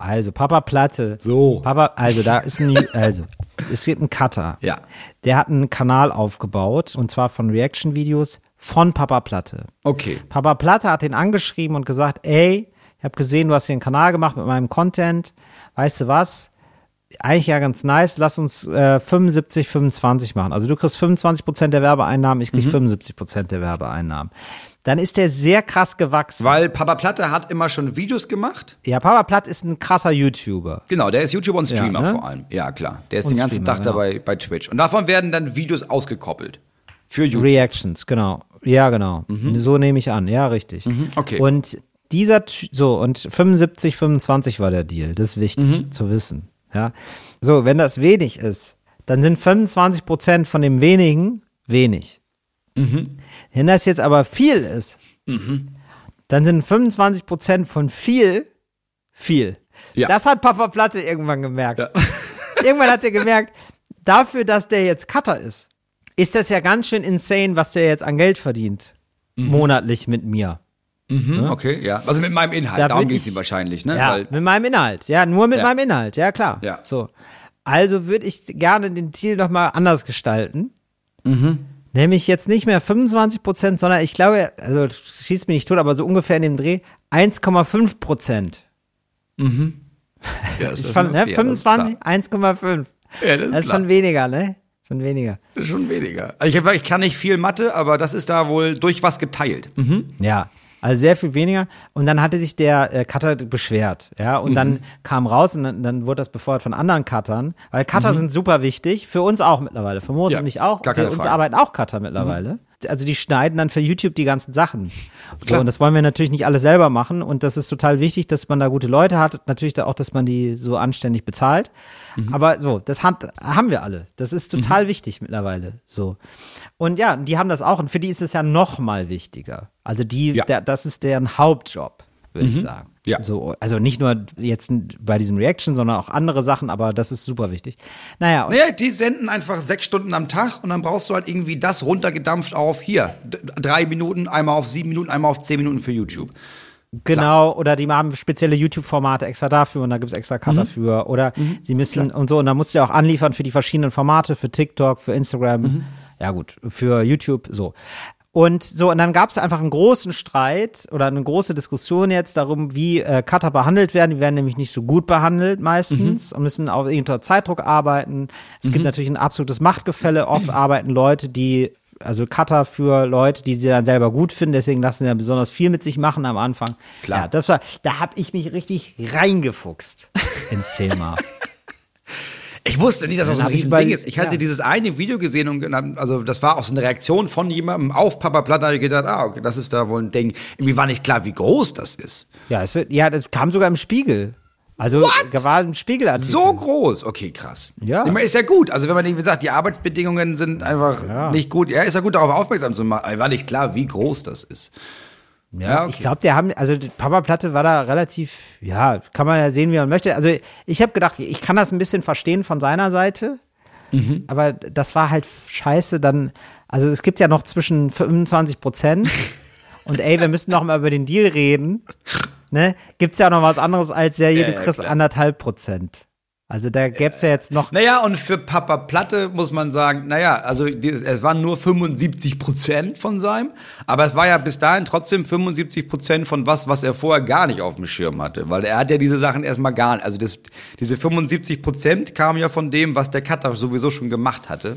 Also, Papa Platte. So. Papa, also, da ist ein, also, es gibt einen Cutter. Ja. Der hat einen Kanal aufgebaut, und zwar von Reaction-Videos von Papa Platte. Okay. Papa Platte hat ihn angeschrieben und gesagt, ey, ich habe gesehen, du hast hier einen Kanal gemacht mit meinem Content. Weißt du was? Eigentlich ja ganz nice, lass uns äh, fünfundsiebzig, fünfundzwanzig machen. Also du kriegst fünfundzwanzig Prozent der Werbeeinnahmen, ich krieg mhm. fünfundsiebzig Prozent der Werbeeinnahmen. Dann ist der sehr krass gewachsen. Weil Papa Platte hat immer schon Videos gemacht. Ja, Papa Platte ist ein krasser YouTuber. Genau, der ist YouTuber und Streamer ja, ne? vor allem. Ja, klar. Der ist und den ganzen Streamer, Tag genau. dabei bei Twitch. Und davon werden dann Videos ausgekoppelt. Für YouTube. Reactions, genau. Ja, genau. Mhm. So nehme ich an. Ja, richtig. Mhm. Okay. Und dieser, so, und fünfundsiebzig, fünfundzwanzig war der Deal. Das ist wichtig mhm. zu wissen. Ja. So, wenn das wenig ist, dann sind fünfundzwanzig Prozent von dem wenigen wenig. Mhm. Wenn das jetzt aber viel ist, mhm. dann sind fünfundzwanzig Prozent von viel, viel. Ja. Das hat Papa Platte irgendwann gemerkt. Ja. Irgendwann hat er gemerkt, dafür, dass der jetzt Cutter ist, ist das ja ganz schön insane, was der jetzt an Geld verdient. Mhm. Monatlich mit mir. Mhm, okay, ja. Also mit meinem Inhalt, da darum geht es ihm wahrscheinlich, ne? Ja, Weil, mit meinem Inhalt. Ja, nur mit ja. meinem Inhalt. Ja, klar. Ja. So. Also würde ich gerne den Deal nochmal anders gestalten. Mhm. Nämlich jetzt nicht mehr fünfundzwanzig Prozent, sondern ich glaube, also schießt mich nicht tot, aber so ungefähr in dem Dreh eins Komma fünf Prozent. Mhm. Ja, ist ist schon, ne? Ja, fünfundzwanzig, eins Komma fünf. Ja, das ist, das ist schon weniger, ne? Schon weniger. Das ist schon weniger. Also ich, hab, ich kann nicht viel Mathe, aber das ist da wohl durch was geteilt. Mhm. Ja. Also sehr viel weniger. Und dann hatte sich der äh, Cutter beschwert. Ja, und mhm. dann kam raus und dann, dann wurde das befeuert von anderen Cuttern. Weil Cutter mhm. sind super wichtig. Für uns auch mittlerweile. Für Mose ja, und mich auch. Für uns Frage. arbeiten auch Cutter mittlerweile. Mhm. Also die schneiden dann für YouTube die ganzen Sachen. So, Klar. und das wollen wir natürlich nicht alle selber machen. Und das ist total wichtig, dass man da gute Leute hat. Natürlich da auch, dass man die so anständig bezahlt. Mhm. Aber so, das hat, haben wir alle. Das ist total mhm. wichtig mittlerweile. So. Und ja, die haben das auch. Und für die ist es ja noch mal wichtiger. Also die, ja. der, das ist deren Hauptjob, würde mhm. ich sagen. Ja. So, also nicht nur jetzt bei diesem Reaction, sondern auch andere Sachen, aber das ist super wichtig. Naja. Naja, die senden einfach sechs Stunden am Tag und dann brauchst du halt irgendwie das runtergedampft auf hier, d- drei Minuten, einmal auf sieben Minuten, einmal auf zehn Minuten für YouTube. Genau, Klar. Oder die haben spezielle YouTube-Formate extra dafür und da gibt's extra Cutter mhm. für. Oder mhm. sie müssen Klar. und so, und dann musst du ja auch anliefern für die verschiedenen Formate, für TikTok, für Instagram, mhm. ja gut, für YouTube, so. Und so, und dann gab es einfach einen großen Streit oder eine große Diskussion jetzt darum, wie äh, Cutter behandelt werden. Die werden nämlich nicht so gut behandelt meistens mhm. und müssen auch unter Zeitdruck arbeiten. Es mhm. gibt natürlich ein absolutes Machtgefälle. Oft arbeiten Leute, die, also Cutter für Leute, die sie dann selber gut finden. Deswegen lassen sie ja besonders viel mit sich machen am Anfang. Klar. Ja, das war, da habe ich mich richtig reingefuchst ins Thema. Ich wusste nicht, dass das so ein Riesending ist. Ich hatte ja. dieses eine Video gesehen und also das war auch so eine Reaktion von jemandem auf Papa Platte. Da habe ich gedacht, ah, okay, das ist da wohl ein Ding. Irgendwie war nicht klar, wie groß das ist. Ja, es, ja, das kam sogar im Spiegel. Also What? war ein Spiegelartikel. So groß? Okay, krass. Ja. Ich meine, ist ja gut. Also wenn man irgendwie sagt, die Arbeitsbedingungen sind einfach ja. nicht gut. Ja, ist ja gut, darauf aufmerksam zu machen. Aber war nicht klar, wie groß das ist. Ja, ja okay. Ich glaube, der haben, also Papa Platte war da relativ, ja, kann man ja sehen, wie man möchte. Also ich habe gedacht, ich kann das ein bisschen verstehen von seiner Seite, mhm. aber das war halt scheiße dann, also es gibt ja noch zwischen fünfundzwanzig Prozent und ey, wir müssen noch mal über den Deal reden, ne, gibt's ja noch was anderes als ja, hier, ja, du kriegst ja, anderthalb Prozent. Also da gäb's ja jetzt noch. Naja, und für Papa Platte muss man sagen, naja, also es waren nur fünfundsiebzig Prozent von seinem, aber es war ja bis dahin trotzdem fünfundsiebzig Prozent von was, was er vorher gar nicht auf dem Schirm hatte, weil er hat ja diese Sachen erstmal gar nicht, also das, diese fünfundsiebzig Prozent kamen ja von dem, was der Cutter sowieso schon gemacht hatte.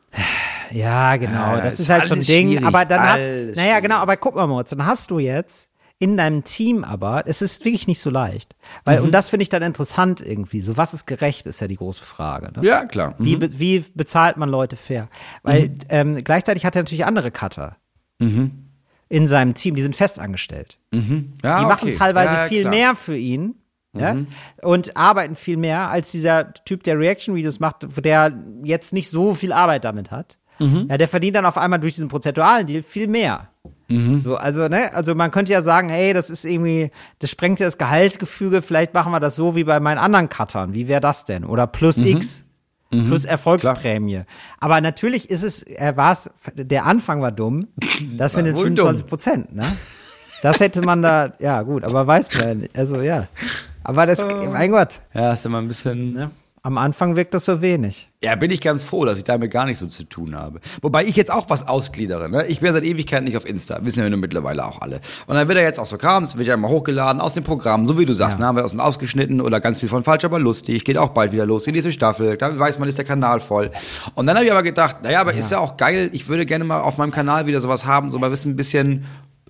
Ja, genau, ja, das ist ist halt so ein Ding, aber dann hast, alles naja, genau, aber guck mal, Moritz, dann hast du jetzt in deinem Team aber, es ist wirklich nicht so leicht. Weil, mhm. und das finde ich dann interessant irgendwie. So, was ist gerecht, ist ja die große Frage. Ne? Ja, klar. Mhm. Wie, be- wie bezahlt man Leute fair? Weil mhm. ähm, gleichzeitig hat er natürlich andere Cutter mhm. in seinem Team, die sind festangestellt. Mhm. Ja, die machen okay. teilweise ja, viel klar. mehr für ihn. Ja? Mhm. Und arbeiten viel mehr als dieser Typ, der Reaction-Videos macht, der jetzt nicht so viel Arbeit damit hat. Mhm. Ja, der verdient dann auf einmal durch diesen prozentualen Deal viel mehr. Mhm. So, also, ne, also man könnte ja sagen, hey, das ist irgendwie, das sprengt ja das Gehaltsgefüge, vielleicht machen wir das so wie bei meinen anderen Cuttern. Wie wäre das denn? Oder plus mhm. X, mhm. plus Erfolgsprämie. Klar. Aber natürlich ist es, er war es, der Anfang war dumm, das mit den fünfundzwanzig Prozent, ne? Das hätte man da, ja gut, aber weiß man ja nicht. Also ja. Aber das, mein Gott, Ja, ist immer ein bisschen... ne? Am Anfang wirkt das so wenig. Ja, bin ich ganz froh, dass ich damit gar nicht so zu tun habe. Wobei ich jetzt auch was ausgliedere. Ne? Ich bin seit Ewigkeiten nicht auf Insta. Wissen ja nur mittlerweile auch alle. Und dann wird er jetzt auch so Krams, wird ja immer hochgeladen aus dem Programm, so wie du sagst. Ja. Ne? Haben wir aus ausgeschnitten oder ganz viel von falsch, aber lustig. Geht auch bald wieder los. Die nächste Staffel. Da weiß man, ist der Kanal voll. Und dann habe ich aber gedacht, naja, aber ja. ist ja auch geil. Ich würde gerne mal auf meinem Kanal wieder sowas haben, so mal ein bisschen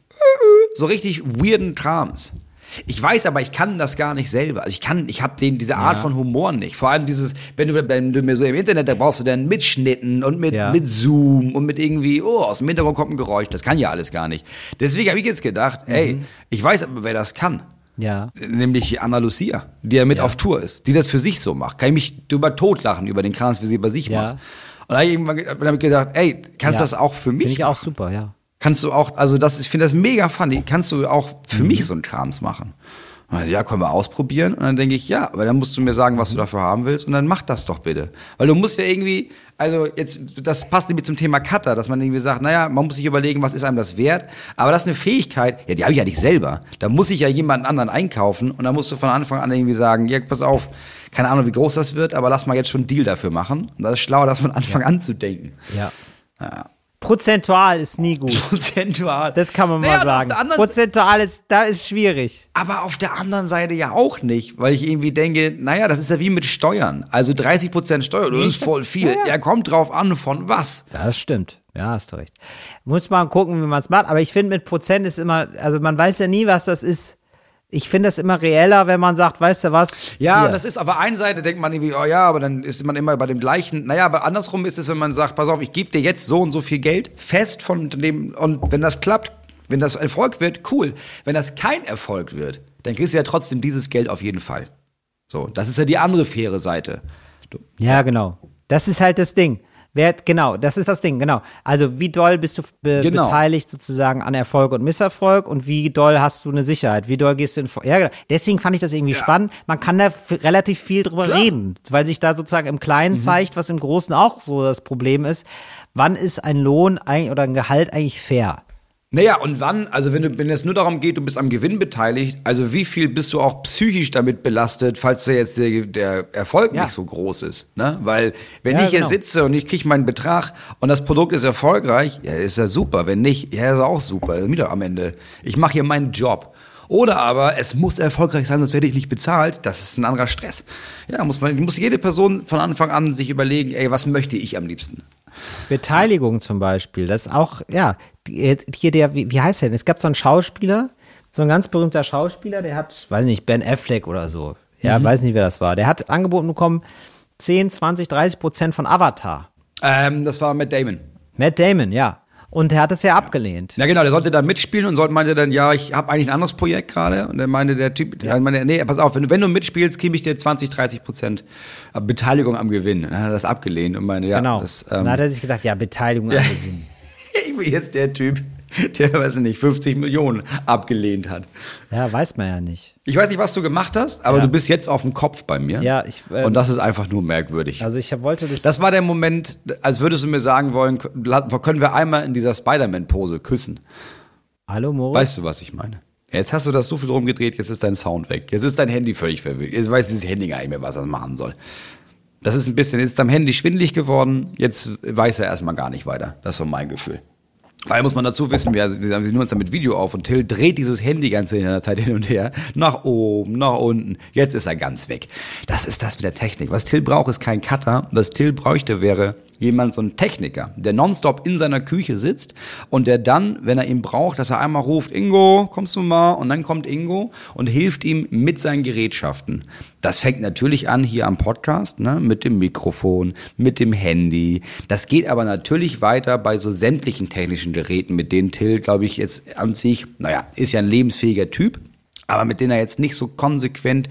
so richtig weirden Krams. Ich weiß aber, ich kann das gar nicht selber. Also ich kann, ich habe den diese Art ja. von Humor nicht. Vor allem dieses, wenn du, wenn du mir so im Internet, da brauchst du dann Mitschnitten und mit, ja. mit Zoom und mit irgendwie, oh, aus dem Hintergrund kommt ein Geräusch. Das kann ja alles gar nicht. Deswegen habe ich jetzt gedacht, mhm. ey, ich weiß aber, wer das kann. Ja. Nämlich Anna Lucia, die ja mit ja. auf Tour ist, die das für sich so macht. Kann ich mich drüber totlachen über den Kram, wie sie bei sich ja. macht. Und da habe ich irgendwann hab ich gedacht, ey, kannst du ja. das auch für mich? Finde ich auch super, ja. Kannst du auch, also das, ich finde das mega funny, kannst du auch für mhm. mich so einen Krams machen? Also, ja, können wir ausprobieren. Und dann denke ich, ja, aber dann musst du mir sagen, was du dafür haben willst und dann mach das doch bitte. Weil du musst ja irgendwie, also jetzt, das passt nämlich zum Thema Cutter, dass man irgendwie sagt, naja, man muss sich überlegen, was ist einem das wert. Aber das ist eine Fähigkeit, ja, die habe ich ja nicht selber. Da muss ich ja jemanden anderen einkaufen und dann musst du von Anfang an irgendwie sagen, ja, pass auf, keine Ahnung, wie groß das wird, aber lass mal jetzt schon einen Deal dafür machen. Und das ist schlauer, das von Anfang ja. an zu denken. Ja. Ja. Prozentual ist nie gut. Prozentual. Das kann man naja, mal sagen. Prozentual ist, da ist schwierig. Aber auf der anderen Seite ja auch nicht, weil ich irgendwie denke, naja, das ist ja wie mit Steuern. Also dreißig Prozent Steuer, das ist voll viel. Ja, ja. ja, kommt drauf an, von was. Das stimmt. Ja, hast du recht. Muss man gucken, wie man es macht. Aber ich finde, mit Prozent ist immer, also man weiß ja nie, was das ist. Ich finde das immer reeller, wenn man sagt, weißt du was? Ja, hier. Das ist auf der einen Seite, denkt man irgendwie, oh ja, aber dann ist man immer bei dem gleichen. Naja, aber andersrum ist es, wenn man sagt, pass auf, ich gebe dir jetzt so und so viel Geld fest von dem, und wenn das klappt, wenn das Erfolg wird, cool. Wenn das kein Erfolg wird, dann kriegst du ja trotzdem dieses Geld auf jeden Fall. So, das ist ja die andere faire Seite. Du. Ja, genau. Das ist halt das Ding. Wer, genau, das ist das Ding, genau. Also wie doll bist du be- genau. beteiligt sozusagen an Erfolg und Misserfolg und wie doll hast du eine Sicherheit, wie doll gehst du in... Ja, genau. Deswegen fand ich das irgendwie ja. spannend. Man kann da f- relativ viel drüber Klar. reden, weil sich da sozusagen im Kleinen mhm. zeigt, was im Großen auch so das Problem ist. Wann ist ein Lohn eigentlich oder ein Gehalt eigentlich fair? Naja, und wann, also wenn, du, wenn es nur darum geht, du bist am Gewinn beteiligt, also wie viel bist du auch psychisch damit belastet, falls der jetzt der, der Erfolg ja. nicht so groß ist, ne? Weil wenn ja, ich hier genau. sitze und ich kriege meinen Betrag und das Produkt ist erfolgreich, ja, ist ja super. Wenn nicht, ja, ist auch super. Das ist mir doch am Ende. Ich mache hier meinen Job. Oder aber, es muss erfolgreich sein, sonst werde ich nicht bezahlt. Das ist ein anderer Stress. Ja, muss man, muss jede Person von Anfang an sich überlegen, ey, was möchte ich am liebsten? Beteiligung zum Beispiel, das ist auch, ja, hier der, wie, wie heißt der denn? Es gab so einen Schauspieler, so ein ganz berühmter Schauspieler, der hat, weiß nicht, Ben Affleck oder so, ja, mhm. weiß nicht, wer das war, der hat angeboten bekommen, zehn, zwanzig, dreißig Prozent von Avatar. Ähm, das war Matt Damon. Matt Damon, ja. Und er hat es ja abgelehnt. Ja, genau, der sollte da mitspielen und sollte, meinte dann, ja, ich habe eigentlich ein anderes Projekt gerade. Und dann meinte der Typ, ja. meinte, nee, pass auf, wenn du, wenn du mitspielst, gebe ich dir zwanzig, dreißig Prozent Beteiligung am Gewinn. Dann hat er das abgelehnt und meinte, ja. Genau, das, ähm, dann hat er sich gedacht, ja, Beteiligung am ja. Gewinn. Ich bin jetzt der Typ, der, weiß ich nicht, fünfzig Millionen abgelehnt hat. Ja, weiß man ja nicht. Ich weiß nicht, was du gemacht hast, aber ja. du bist jetzt auf dem Kopf bei mir. Ja, ich. Ähm, und das ist einfach nur merkwürdig. Also ich wollte das. Das war der Moment, als würdest du mir sagen wollen, können wir einmal in dieser Spider-Man-Pose küssen. Hallo, Moritz? Weißt du, was ich meine? Jetzt hast du das so viel rumgedreht, jetzt ist dein Sound weg. Jetzt ist dein Handy völlig verwirrt. Jetzt weiß dieses Handy gar nicht mehr, was es machen soll. Das ist ein bisschen, jetzt ist am Handy schwindelig geworden, jetzt weiß er erstmal gar nicht weiter. Das ist so mein Gefühl. Weil muss man dazu wissen, wir, wir nehmen uns dann mit Video auf und Till dreht dieses Handy ganze in der Zeit hin und her. Nach oben, nach unten. Jetzt ist er ganz weg. Das ist das mit der Technik. Was Till braucht, ist kein Cutter. Was Till bräuchte, wäre jemand, so ein Techniker, der nonstop in seiner Küche sitzt und der dann, wenn er ihn braucht, dass er einmal ruft, Ingo, kommst du mal? Und dann kommt Ingo und hilft ihm mit seinen Gerätschaften. Das fängt natürlich an hier am Podcast, ne, mit dem Mikrofon, mit dem Handy. Das geht aber natürlich weiter bei so sämtlichen technischen Geräten, mit denen Till, glaube ich, jetzt an sich, naja, ist ja ein lebensfähiger Typ, aber mit denen er jetzt nicht so konsequent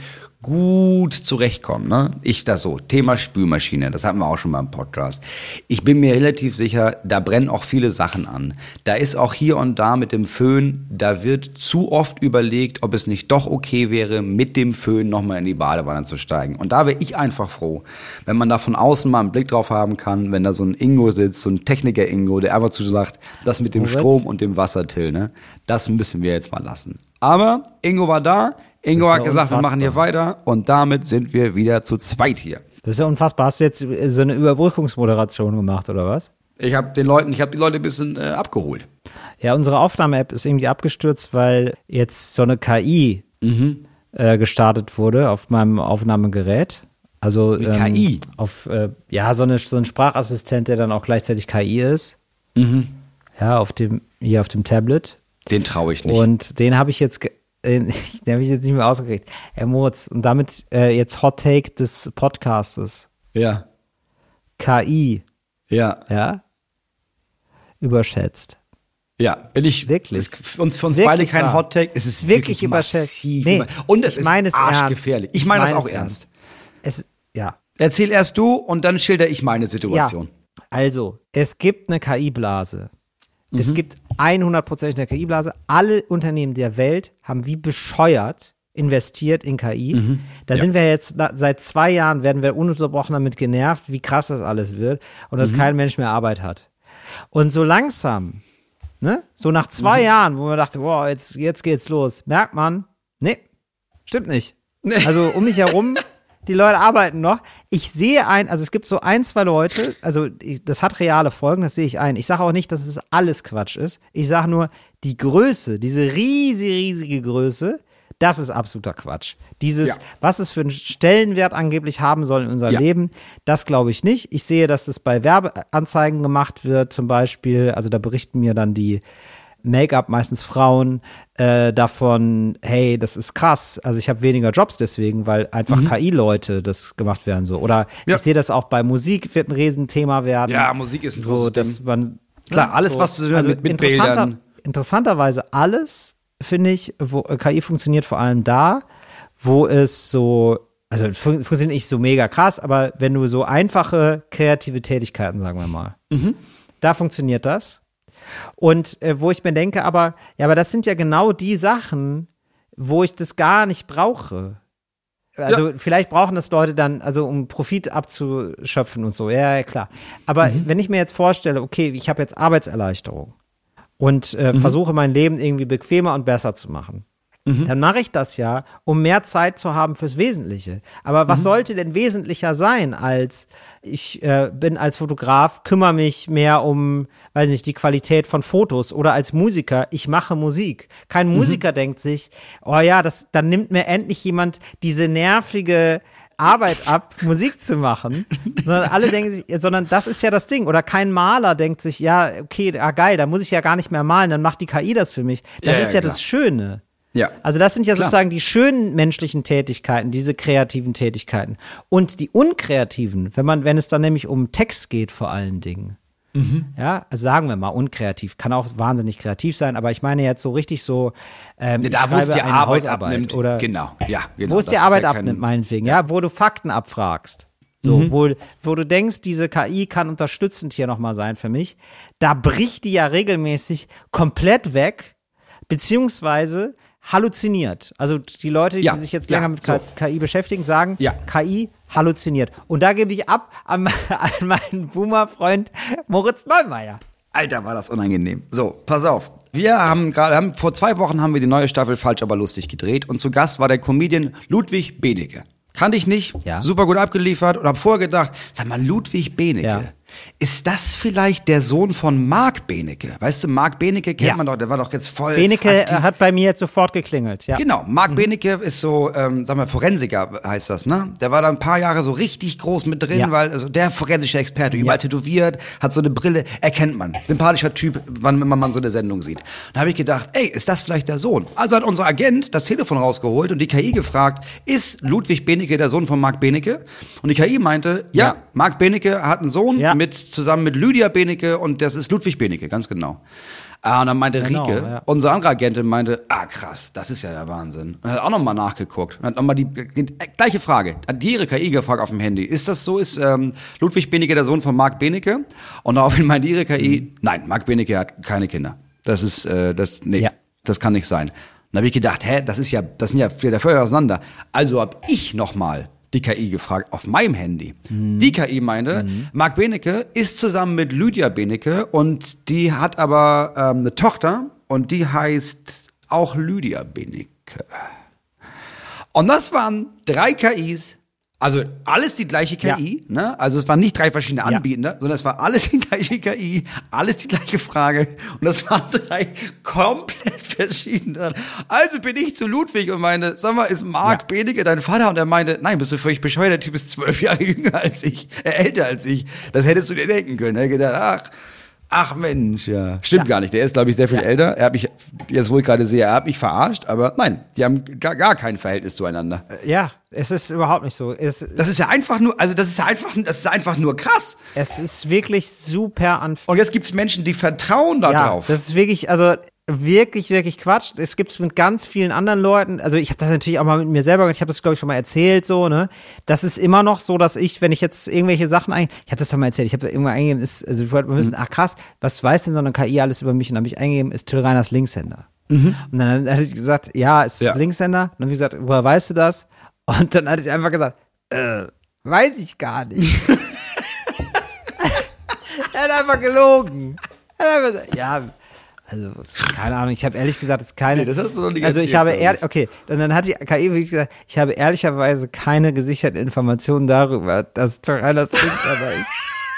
gut zurechtkommt, ne? Ich das so. Thema Spülmaschine, das hatten wir auch schon mal im Podcast. Ich bin mir relativ sicher, da brennen auch viele Sachen an. Da ist auch hier und da mit dem Föhn, da wird zu oft überlegt, ob es nicht doch okay wäre, mit dem Föhn nochmal in die Badewanne zu steigen. Und da wäre ich einfach froh, wenn man da von außen mal einen Blick drauf haben kann, wenn da so ein Ingo sitzt, so ein Techniker-Ingo, der einfach zu sagt, das mit dem Strom und dem Wasser, Till, ne? Das müssen wir jetzt mal lassen. Aber Ingo war da, Ingo Das ist hat ja gesagt, wir unfassbar. machen hier weiter und damit sind wir wieder zu zweit hier. Das ist ja unfassbar. Hast du jetzt so eine Überbrückungsmoderation gemacht, oder was? Ich habe den Leuten, ich habe die Leute ein bisschen äh, abgeholt. Ja, unsere Aufnahme-App ist irgendwie abgestürzt, weil jetzt so eine K I Mhm. äh, gestartet wurde auf meinem Aufnahmegerät. Also ähm, K I? auf äh, ja so eine so ein Sprachassistent, der dann auch gleichzeitig K I ist. Mhm. Ja, auf dem hier auf dem Tablet. Den traue ich nicht. Und den habe ich jetzt ge- den, den habe ich jetzt nicht mehr ausgekriegt. Herr Moritz, und damit äh, jetzt Hot Take des Podcastes. ja, K I, ja, ja, überschätzt. ja. Bin ich Wirklich? Ist für uns für uns Wirklich beide kein wahr. Hot Take. Es ist Wirklich wirklich, überschätzt. massiv. Nee, über- und es ich meine ist es ernst. arschgefährlich. Ich, Ich meine das meine auch es ernst. Es, ja. Erzähl erst du und dann schilder ich meine Situation. Ja, also, es gibt eine K I-Blase. Es Mhm. gibt hundert Prozent eine K I-Blase. Alle Unternehmen der Welt haben wie bescheuert investiert in K I. Mhm. Da Ja. sind wir jetzt, na- seit zwei Jahren werden wir ununterbrochen damit genervt, wie krass das alles wird und Mhm. dass kein Mensch mehr Arbeit hat. Und so langsam, ne, so nach zwei Mhm. Jahren, wo man dachte, boah, jetzt, jetzt geht's los, merkt man, nee, stimmt nicht. Also um mich herum, die Leute arbeiten noch. Ich sehe ein, also es gibt so ein, zwei Leute, also ich, das hat reale Folgen, das sehe ich ein. Ich sage auch nicht, dass es alles Quatsch ist. Ich sage nur, die Größe, diese riesige, riesige Größe, das ist absoluter Quatsch. Dieses, Ja. was es für einen Stellenwert angeblich haben soll in unserem Ja. Leben, das glaube ich nicht. Ich sehe, dass es bei Werbeanzeigen gemacht wird, zum Beispiel, also da berichten mir dann die Make-up, meistens Frauen, äh, davon, hey, das ist krass, also ich habe weniger Jobs deswegen, weil einfach K I-Leute das gemacht werden so. Oder Ja. ich sehe das auch bei Musik, wird ein Riesenthema werden. Ja, Musik ist ein so, großes dass Ding. man Klar, alles, was du also mit- mit interessanter, Bildern- interessanterweise alles, finde ich, wo K I funktioniert vor allem da, wo es so, also fun funktioniert nicht so mega krass, aber wenn du so einfache kreative Tätigkeiten, sagen wir mal, Mhm. da funktioniert das. Und äh, wo ich mir denke, aber, ja, aber das sind ja genau die Sachen, wo ich das gar nicht brauche. Also vielleicht brauchen das Leute dann, also um Profit abzuschöpfen und so, ja, ja klar. Aber Mhm. wenn ich mir jetzt vorstelle, okay, ich habe jetzt Arbeitserleichterung und äh, Mhm. versuche mein Leben irgendwie bequemer und besser zu machen, Mhm. dann mache ich das ja, um mehr Zeit zu haben fürs Wesentliche. Aber was Mhm. sollte denn wesentlicher sein, als ich äh, bin als Fotograf, kümmere mich mehr um, weiß nicht, die Qualität von Fotos oder als Musiker, ich mache Musik. Kein Mhm. Musiker denkt sich, oh ja, das, dann nimmt mir endlich jemand diese nervige Arbeit ab, Musik zu machen, sondern alle denken sich, sondern das ist ja das Ding. Oder kein Maler denkt sich, ja, okay, ah, geil, da muss ich ja gar nicht mehr malen, dann macht die K I das für mich. Das Ja, ist ja, ja klar. das Schöne. Ja. Also das sind ja Klar. sozusagen die schönen menschlichen Tätigkeiten, diese kreativen Tätigkeiten. Und die unkreativen, wenn man, wenn es dann nämlich um Text geht vor allen Dingen. Mhm. Ja, also sagen wir mal unkreativ, kann auch wahnsinnig kreativ sein, aber ich meine jetzt so richtig so, ähm, Ne, ich da, wo es schreibe die eine Arbeit Hausarbeit abnimmt. oder genau, ja, genau. wo es Das die ist Arbeit ja kein- abnimmt, meinetwegen, ja, wo du Fakten abfragst. So, Mhm. wo, wo du denkst, diese K I kann unterstützend hier nochmal sein für mich, da bricht die ja regelmäßig komplett weg, beziehungsweise halluziniert. Also die Leute, die Ja, sich jetzt ja, länger mit so. K I beschäftigen, sagen, Ja. K I halluziniert. Und da gebe ich ab an, an meinen Boomer-Freund Moritz Neumeier. Alter, war das unangenehm. So, pass auf. Wir haben gerade, haben, vor zwei Wochen haben wir die neue Staffel Falsch, aber lustig gedreht und zu Gast war der Comedian Ludwig Benecke. Kannte ich nicht, Ja. super gut abgeliefert und hab vorher gedacht, sag mal, Ludwig Benecke, Ja. ist das vielleicht der Sohn von Marc Benecke? Weißt du, Marc Benecke kennt Ja. man doch, der war doch jetzt voll Benecke aktiv. hat bei mir jetzt sofort geklingelt. Ja. Genau, Marc Benecke ist so, ähm, sag mal, Forensiker heißt das, ne? Der war da ein paar Jahre so richtig groß mit drin, Ja. weil also der forensische Experte, überall Ja. tätowiert, hat so eine Brille, erkennt man. Sympathischer Typ, wann immer man so eine Sendung sieht. Da habe ich gedacht, ey, ist das vielleicht der Sohn? Also hat unser Agent das Telefon rausgeholt und die K I gefragt, ist Ludwig Benecke der Sohn von Marc Benecke? Und die K I meinte, ja, Ja. Marc Benecke hat einen Sohn Ja. mit zusammen mit Lydia Benecke und das ist Ludwig Benecke, ganz genau. Ah, und dann meinte Genau, Rike, ja. unsere andere Agentin meinte, ah krass, das ist ja der Wahnsinn. Und hat auch nochmal nachgeguckt. Und hat nochmal die äh, gleiche Frage. Hat die ihre K I gefragt auf dem Handy. Ist das so? Ist ähm, Ludwig Benecke der Sohn von Marc Benecke? Und daraufhin meinte ihre K I, Mhm. nein, Marc Benecke hat keine Kinder. Das ist, äh, das, nee, Ja. das kann nicht sein. Und dann habe ich gedacht, hä, das ist ja, das sind ja wieder völlig auseinander. Also habe ich nochmal die K I gefragt auf meinem Handy. Mhm. Die K I meinte, Marc Benecke ist zusammen mit Lydia Benecke und die hat aber ähm, eine Tochter und die heißt auch Lydia Benecke. Und das waren drei K Is, also alles die gleiche K I, ja. ne? Also es waren nicht drei verschiedene Anbieter, ja. sondern es war alles die gleiche K I, alles die gleiche Frage und das waren drei komplett verschiedene. Also bin ich zu Ludwig und meinte, sag mal, ist Marc ja. Benecke dein Vater? Und er meinte, nein, bist du völlig bescheuert, der Typ ist zwölf Jahre jünger als ich, äh, älter als ich. Das hättest du dir denken können. Er hat gedacht, ach, Ach Mensch, ja. Stimmt ja. gar nicht. Der ist, glaube ich, sehr viel ja. älter. Er hat mich, jetzt wo ich gerade sehe, er hat mich verarscht, aber nein, die haben gar, gar kein Verhältnis zueinander. Ja, es ist überhaupt nicht so. Es, das ist ja einfach nur, also das ist ja einfach, das ist einfach nur krass. Es ist wirklich super anf- Und jetzt gibt's Menschen, die vertrauen da ja, drauf. Das ist wirklich, also wirklich, wirklich Quatsch. Es gibt es mit ganz vielen anderen Leuten. Also ich habe das natürlich auch mal mit mir selber, ich habe das, glaube ich, schon mal erzählt, so, ne. Das ist immer noch so, dass ich, wenn ich jetzt irgendwelche Sachen ein, ich habe das doch mal erzählt, ich habe irgendwann eingegeben, ist, also wir wollten wissen, ach krass, was weiß denn so eine K I alles über mich? Und dann habe ich eingegeben, ist Till Reiners Linkshänder. Mhm. Und dann hatte ich gesagt, ja, ist ja. Linkshänder. Und dann habe ich gesagt, woher weißt du das? Und dann hatte ich einfach gesagt, äh, weiß ich gar nicht. Er hat einfach gelogen. Er hat einfach gesagt, ja, also, keine Ahnung, ich habe ehrlich gesagt, es keine. Nee, das hast du noch nicht Also, ich habe ehrlich, okay, und dann hat die K I wirklich gesagt, ich habe ehrlicherweise keine gesicherten Informationen darüber, dass Till Reiners Linkshänder ist.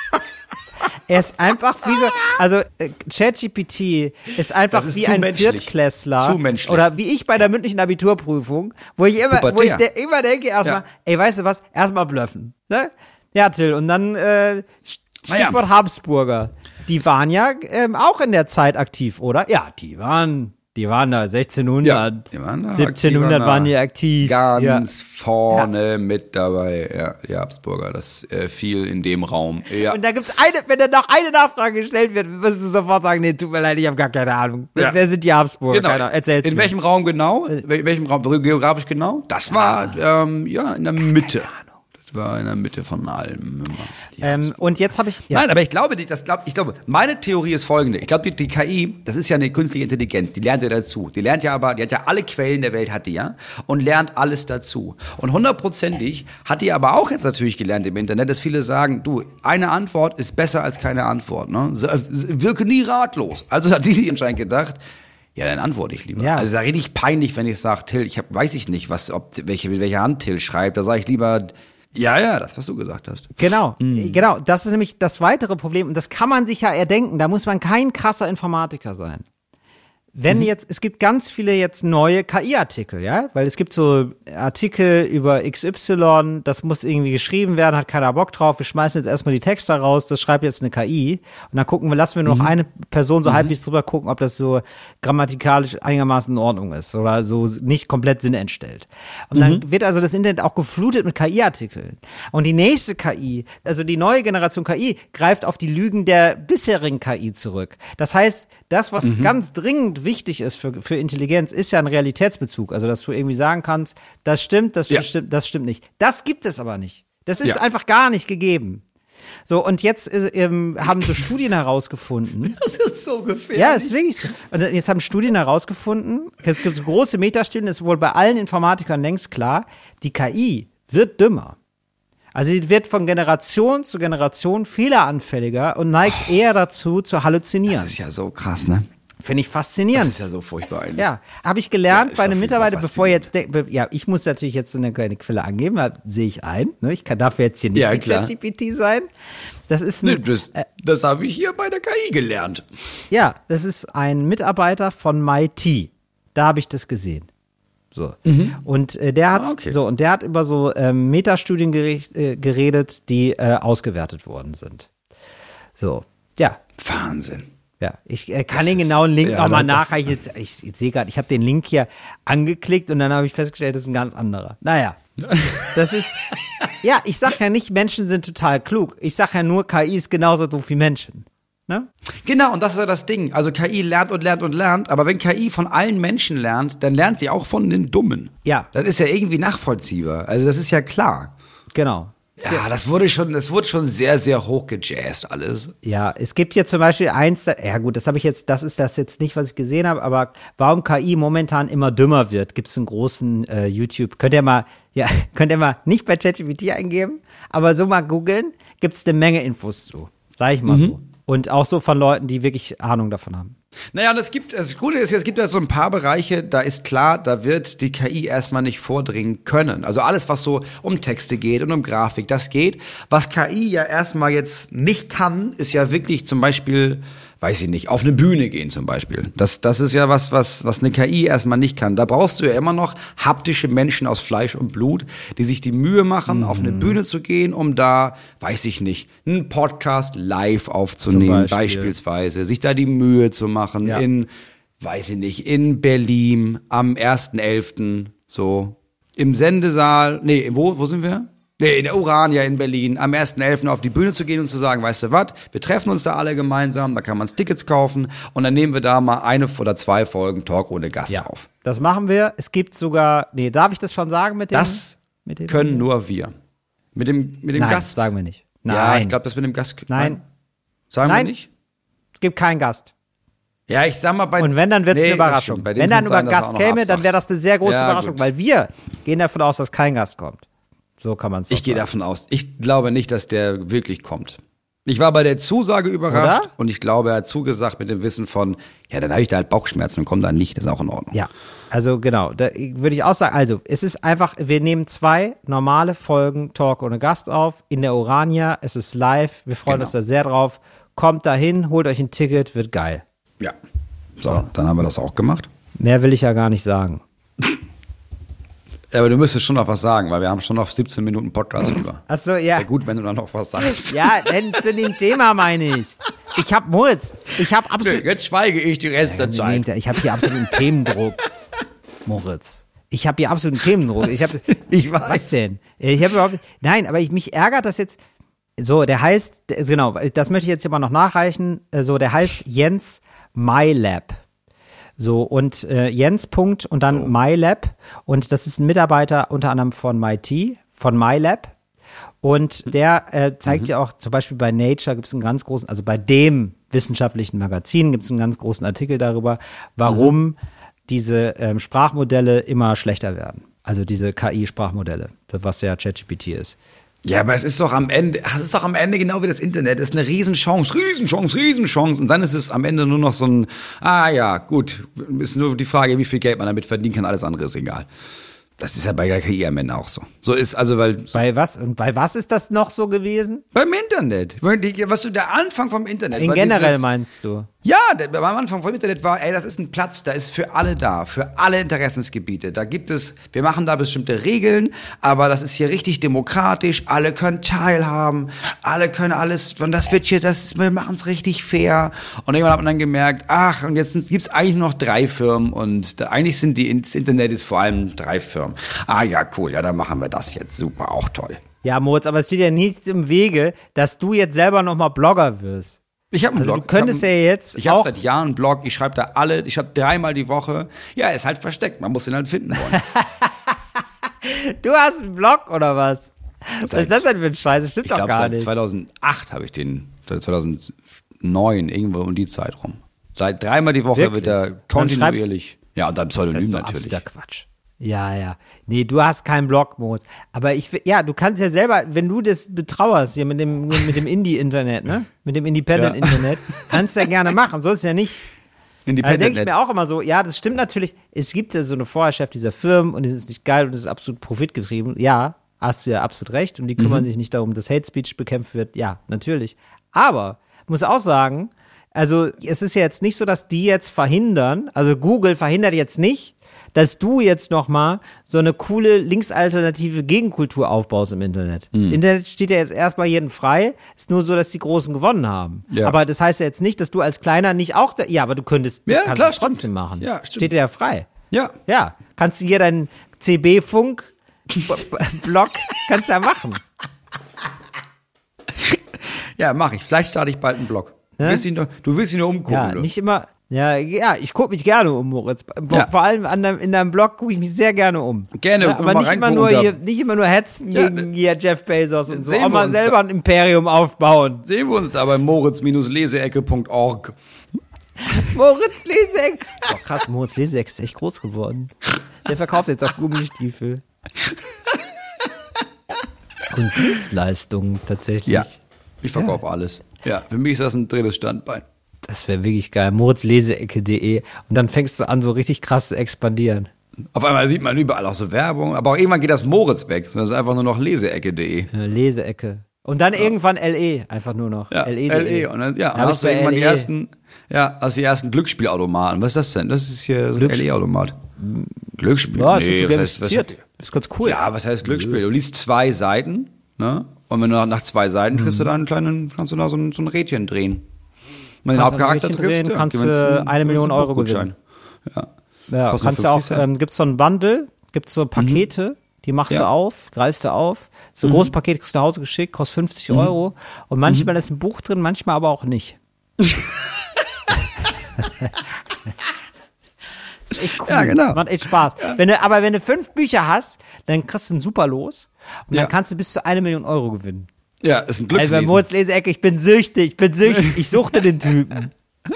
Er ist einfach wie so, also äh, ChatGPT ist einfach ist wie ein menschlich. Viertklässler. Zu menschlich. Oder wie ich bei der mündlichen Abiturprüfung, wo ich immer, wo ich de- immer denke, erstmal, ja. ey, weißt du was, erstmal bluffen. Ne? Ja, Till, und dann äh, Stichwort ja. Habsburger. Die waren ja ähm, auch in der Zeit aktiv, oder? Ja, die waren, die waren da sechzehnhundert, ja, die waren da siebzehnhundert aktiv, waren die aktiv. Ganz ja. vorne ja. mit dabei, ja, die Habsburger, das äh, fiel in dem Raum. Ja. Und da gibt's eine, wenn dann noch eine Nachfrage gestellt wird, wirst du sofort sagen, nee, tut mir leid, ich habe gar keine Ahnung. Ja. Wer sind die Habsburger? Genau. Keiner. Erzähl's in mir. welchem Raum genau? In welchem Raum, geografisch genau? Das war, ja, ähm, ja in der Mitte. War in der Mitte von allem. Ähm, und jetzt habe ich. Ja. Nein, aber ich glaube, das glaub, ich glaube, meine Theorie ist folgende. Ich glaube, die, die K I, das ist ja eine künstliche Intelligenz, die lernt ja dazu. Die lernt ja aber, die hat ja alle Quellen der Welt, hat die ja, und lernt alles dazu. Und hundertprozentig hat die aber auch jetzt natürlich gelernt im Internet, dass viele sagen, du, eine Antwort ist besser als keine Antwort. Ne? Wirke nie ratlos. Also hat sie sich anscheinend gedacht, ja, dann antworte ich lieber. Ja. Also da rede ich peinlich, wenn ich sage, Till, ich hab, weiß ich nicht, was, ob, welche, mit welcher Hand Till schreibt. Da sage ich lieber, ja, ja, das, was du gesagt hast. Genau, mhm. genau. Das ist nämlich das weitere Problem. Und das kann man sich ja erdenken. Da muss man kein krasser Informatiker sein. Wenn mhm. jetzt, es gibt ganz viele jetzt neue K I-Artikel, ja, weil es gibt so Artikel über X Y, das muss irgendwie geschrieben werden, hat keiner Bock drauf, wir schmeißen jetzt erstmal die Texte raus, das schreibt jetzt eine K I und dann gucken wir, lassen wir nur noch mhm. eine Person so mhm. halbwegs drüber gucken, ob das so grammatikalisch einigermaßen in Ordnung ist oder so nicht komplett Sinn entstellt. Und dann mhm. wird also das Internet auch geflutet mit K I-Artikeln. Und die nächste K I, also die neue Generation K I, greift auf die Lügen der bisherigen K I zurück. Das heißt, das, was mhm. ganz dringend wichtig ist für, für Intelligenz, ist ja ein Realitätsbezug. Also, dass du irgendwie sagen kannst, das stimmt, das ja. stimmt, das stimmt nicht. Das gibt es aber nicht. Das ist ja. einfach gar nicht gegeben. So, und jetzt ähm, haben so Studien herausgefunden. Das ist so gefährlich. Ja, ist wirklich so. Und jetzt haben Studien herausgefunden, es gibt so große Metastudien, ist wohl bei allen Informatikern längst klar, die K I wird dümmer. Also sie wird von Generation zu Generation fehleranfälliger und neigt oh. eher dazu, zu halluzinieren. Das ist ja so krass, ne? Finde ich faszinierend. Das ist ja so furchtbar eigentlich. Ja, habe ich gelernt ja, bei einem Mitarbeiter, bevor jetzt, de- ja, ich muss natürlich jetzt eine kleine Quelle angeben, sehe ich ein. Ne? Ich kann dafür jetzt hier nicht ja, mit ChatGPT sein. Das ist ein, nee, das, äh, das habe ich hier bei der K I gelernt. Ja, das ist ein Mitarbeiter von M I T. Da habe ich das gesehen. So. Mhm. Und äh, der hat ah, okay. so und der hat über so ähm, Metastudien gere- äh, geredet, die äh, ausgewertet worden sind. So, ja. Wahnsinn. Ja, ich äh, kann das den genauen Link ja, nochmal nachreichen. Jetzt, ich, ich sehe gerade, ich habe den Link hier angeklickt und dann habe ich festgestellt, das ist ein ganz anderer. Naja, das ist, ja, ich sag ja nicht, Menschen sind total klug. Ich sag ja nur, K I ist genauso doof wie Menschen. Ne? Genau, und das ist ja das Ding. Also K I lernt und lernt und lernt, aber wenn K I von allen Menschen lernt, dann lernt sie auch von den Dummen. Ja. Das ist ja irgendwie nachvollziehbar. Also das ist ja klar. Genau. Ja, das wurde schon, das wurde schon sehr, sehr hoch gejazzt alles. Ja, es gibt hier zum Beispiel eins, ja gut, das habe ich jetzt, das ist das jetzt nicht, was ich gesehen habe, aber warum K I momentan immer dümmer wird, gibt es einen großen äh, YouTube, könnt ihr mal, ja, könnt ihr mal nicht bei ChatGPT eingeben, aber so mal googeln, gibt es eine Menge Infos zu, sag ich mal mhm. so. Und auch so von Leuten, die wirklich Ahnung davon haben. Naja, und es gibt, das Gute ist, es gibt ja so ein paar Bereiche, da ist klar, da wird die K I erstmal nicht vordringen können. Also alles, was so um Texte geht und um Grafik, das geht. Was K I ja erstmal jetzt nicht kann, ist ja wirklich zum Beispiel, weiß ich nicht, auf eine Bühne gehen zum Beispiel. Das, das ist ja was, was, was eine K I erstmal nicht kann. Da brauchst du ja immer noch haptische Menschen aus Fleisch und Blut, die sich die Mühe machen, mhm. auf eine Bühne zu gehen, um da, weiß ich nicht, einen Podcast live aufzunehmen, Beispiel. beispielsweise, sich da die Mühe zu machen, ja. in, weiß ich nicht, in Berlin am ersten elften so, im Sendesaal, nee, wo, wo sind wir? Nee, in der Urania in Berlin, am ersten elften auf die Bühne zu gehen und zu sagen, weißt du was, wir treffen uns da alle gemeinsam, da kann man Tickets kaufen und dann nehmen wir da mal eine oder zwei Folgen Talk ohne Gast ja, auf. Das machen wir. Es gibt sogar, nee, darf ich das schon sagen mit dem? Das mit dem können nur wir. Mit dem, mit dem Nein, Gast. sagen wir nicht. Nein. Ja, ich glaube, das mit dem Gast. Nein. Sagen Nein. wir nicht? Es gibt keinen Gast. Ja, ich sag mal bei. Und wenn, dann wird es nee, eine Überraschung. Wenn dann über Gast käme, dann wäre das eine sehr große ja, Überraschung, gut. weil wir gehen davon aus, dass kein Gast kommt. So kann man es sagen. Ich gehe davon aus. Ich glaube nicht, dass der wirklich kommt. Ich war bei der Zusage überrascht. Oder? Und ich glaube, er hat zugesagt mit dem Wissen von, ja, dann habe ich da halt Bauchschmerzen und komme dann nicht. Das ist auch in Ordnung. Ja, also genau, da würde ich auch sagen, also es ist einfach, wir nehmen zwei normale Folgen Talk ohne Gast auf in der Urania, es ist live, wir freuen Genau. uns da sehr drauf. Kommt dahin, holt euch ein Ticket, wird geil. Ja. So, dann haben wir das auch gemacht. Mehr will ich ja gar nicht sagen. Ja, aber du müsstest schon noch was sagen, weil wir haben schon noch siebzehn Minuten Podcast über. Achso, ja. Wäre gut, wenn du dann noch was sagst. Ja, denn zu dem Thema meine ich. Ich hab Moritz, ich hab absolut. Nee, jetzt schweige ich die Rest der Zeit. Ich habe hier absoluten Themendruck, Moritz. Ich habe hier absoluten Themendruck. Ich, hab, ich weiß. Was denn? Ich habe überhaupt. Nein, aber ich, mich ärgert das jetzt. So, der heißt, der, genau, das möchte ich jetzt immer noch nachreichen. So, der heißt Jens MyLab. So, und äh, Jens Punkt und dann so. MyLab. Und das ist ein Mitarbeiter unter anderem von M I T, von MyLab. Und der äh, zeigt mhm. ja auch, zum Beispiel bei Nature gibt es einen ganz großen, also bei dem wissenschaftlichen Magazin gibt es einen ganz großen Artikel darüber, warum mhm. diese ähm, Sprachmodelle immer schlechter werden. Also diese K I-Sprachmodelle, das was ja ChatGPT ist. Ja, aber es ist doch am Ende, es ist doch am Ende genau wie das Internet. Es ist eine Riesenchance, Riesenchance, Riesenchance. Und dann ist es am Ende nur noch so ein, ah ja, gut, ist nur die Frage, wie viel Geld man damit verdienen kann. Alles andere ist egal. Das ist ja bei der K I am Ende auch so. So ist also, weil. Bei was? Und bei was ist das noch so gewesen? Beim Internet. Was du, der Anfang vom Internet. In generell dieses, meinst du? Ja, der, am Anfang vom Internet war, ey, das ist ein Platz, da ist für alle da, für alle Interessensgebiete. Da gibt es, wir machen da bestimmte Regeln, aber das ist hier richtig demokratisch. Alle können teilhaben, alle können alles, und das wird hier, das, wir machen es richtig fair. Und irgendwann hat man dann gemerkt, ach, und jetzt gibt es eigentlich nur noch drei Firmen und da, eigentlich sind die, das Internet ist vor allem drei Firmen. Ah ja, cool, ja, dann machen wir das jetzt, super, auch toll. Ja, Moritz, aber es steht ja nichts im Wege, dass du jetzt selber nochmal Blogger wirst. Ich habe einen also Blog. Du könntest ich hab, ja jetzt Ich habe auch seit Jahren einen Blog, ich schreibe da alle, ich habe dreimal die Woche. Ja, er ist halt versteckt, man muss ihn halt finden wollen. Du hast einen Blog oder was? Seit, was ist das denn für ein Scheiß? Das stimmt doch glaub, gar seit nicht. zweitausendacht habe ich den, seit zweitausendneun, irgendwo um die Zeit rum. Seit dreimal die Woche Wirklich? wird er kontinuierlich. Ja, und dann Pseudonym das ist doch natürlich. absoluter Quatsch. Ja, ja. Nee, du hast keinen Blog, Moritz. Aber ich, ja, du kannst ja selber, wenn du das betrauerst hier mit dem, mit dem Indie-Internet, ne? Mit dem Independent-Internet, ja. kannst du ja gerne machen. So ist es ja nicht. Da denke ich mir auch immer so, ja, das stimmt natürlich. Es gibt ja so eine Vorherrschaft dieser Firmen und es ist nicht geil und es ist absolut profitgetrieben. Ja, hast du ja absolut recht. Und die kümmern mhm. sich nicht darum, dass Hate Speech bekämpft wird. Ja, natürlich. Aber, ich muss auch sagen, also es ist ja jetzt nicht so, dass die jetzt verhindern, also Google verhindert jetzt nicht, dass du jetzt nochmal so eine coole linksalternative Gegenkultur aufbaust im Internet. Mhm. Internet steht ja jetzt erstmal jedem frei, ist nur so, dass die Großen gewonnen haben. Ja. Aber das heißt ja jetzt nicht, dass du als Kleiner nicht auch, da, ja, aber du könntest, ja, du kannst klar, es trotzdem machen. Ja, stimmt. Steht dir ja frei. Ja. Ja, kannst du hier deinen C B-Funk-Blog, kannst du ja machen. Ja, mach ich. Vielleicht starte ich bald einen Blog. Du, ne? willst, ihn nur, du willst ihn nur umgucken. Ja, oder? nicht immer... Ja, ja, ich gucke mich gerne um, Moritz. Ja. Vor allem an deinem, in deinem Blog gucke ich mich sehr gerne um. Gerne, ja, aber nicht immer, nur hier, nicht immer nur hetzen ja, gegen hier Jeff Bezos und so. Auch mal selber ein Imperium aufbauen. Sehen wir uns da bei moritz leseecke punkt org. Moritz Leseecke. Oh, krass, Moritz Leseecke ist echt groß geworden. Der verkauft jetzt auch Gummistiefel. Und Dienstleistungen tatsächlich. Ja, ich verkaufe ja. alles. Ja, für mich ist das ein drittes Standbein. Das wäre wirklich geil. moritzleseecke punkt de und dann fängst du an, so richtig krass zu expandieren. Auf einmal sieht man überall auch so Werbung, aber auch irgendwann geht das Moritz weg, sondern es ist einfach nur noch leseecke punkt de. Ja, Leseecke. Und dann ja. irgendwann L E, einfach nur noch. Ja, L E. L E. Und dann, ja, dann hast du irgendwann L E. die ersten, ja, hast die ersten Glücksspielautomaten. Was ist das denn? Das ist hier so ein L E-Automat. Glücksspiel? Ja, das nee, wird so gamifiziert. Das ist ganz cool. Ja, was heißt Glücksspiel? Du liest zwei Seiten, ne? Und wenn du nach zwei Seiten kriegst du da einen kleinen, kannst du da so ein, so ein Rädchen drehen. Wenn du den Hauptcharakter triffst, drehen, ja, kannst du eine Million Euro gewinnen. Ja. Ja, kannst du auch, ähm, gibt's so ein Bundle, gibt's so Pakete, mhm. die machst ja. du auf, greifst du auf. So ein mhm. großes Paket kriegst du nach Hause geschickt, kostet fünfzig mhm. Euro. Und manchmal mhm. ist ein Buch drin, manchmal aber auch nicht. Das ist echt cool. Ja, genau. Macht echt Spaß. Ja. Wenn du, aber wenn du fünf Bücher hast, dann kriegst du ein super Los. Und ja. dann kannst du bis zu eine Million Euro gewinnen. Ja, ist ein Glückslesen. Also bei Moritz Leseecke, ich bin süchtig, ich bin süchtig, ich suchte den Typen.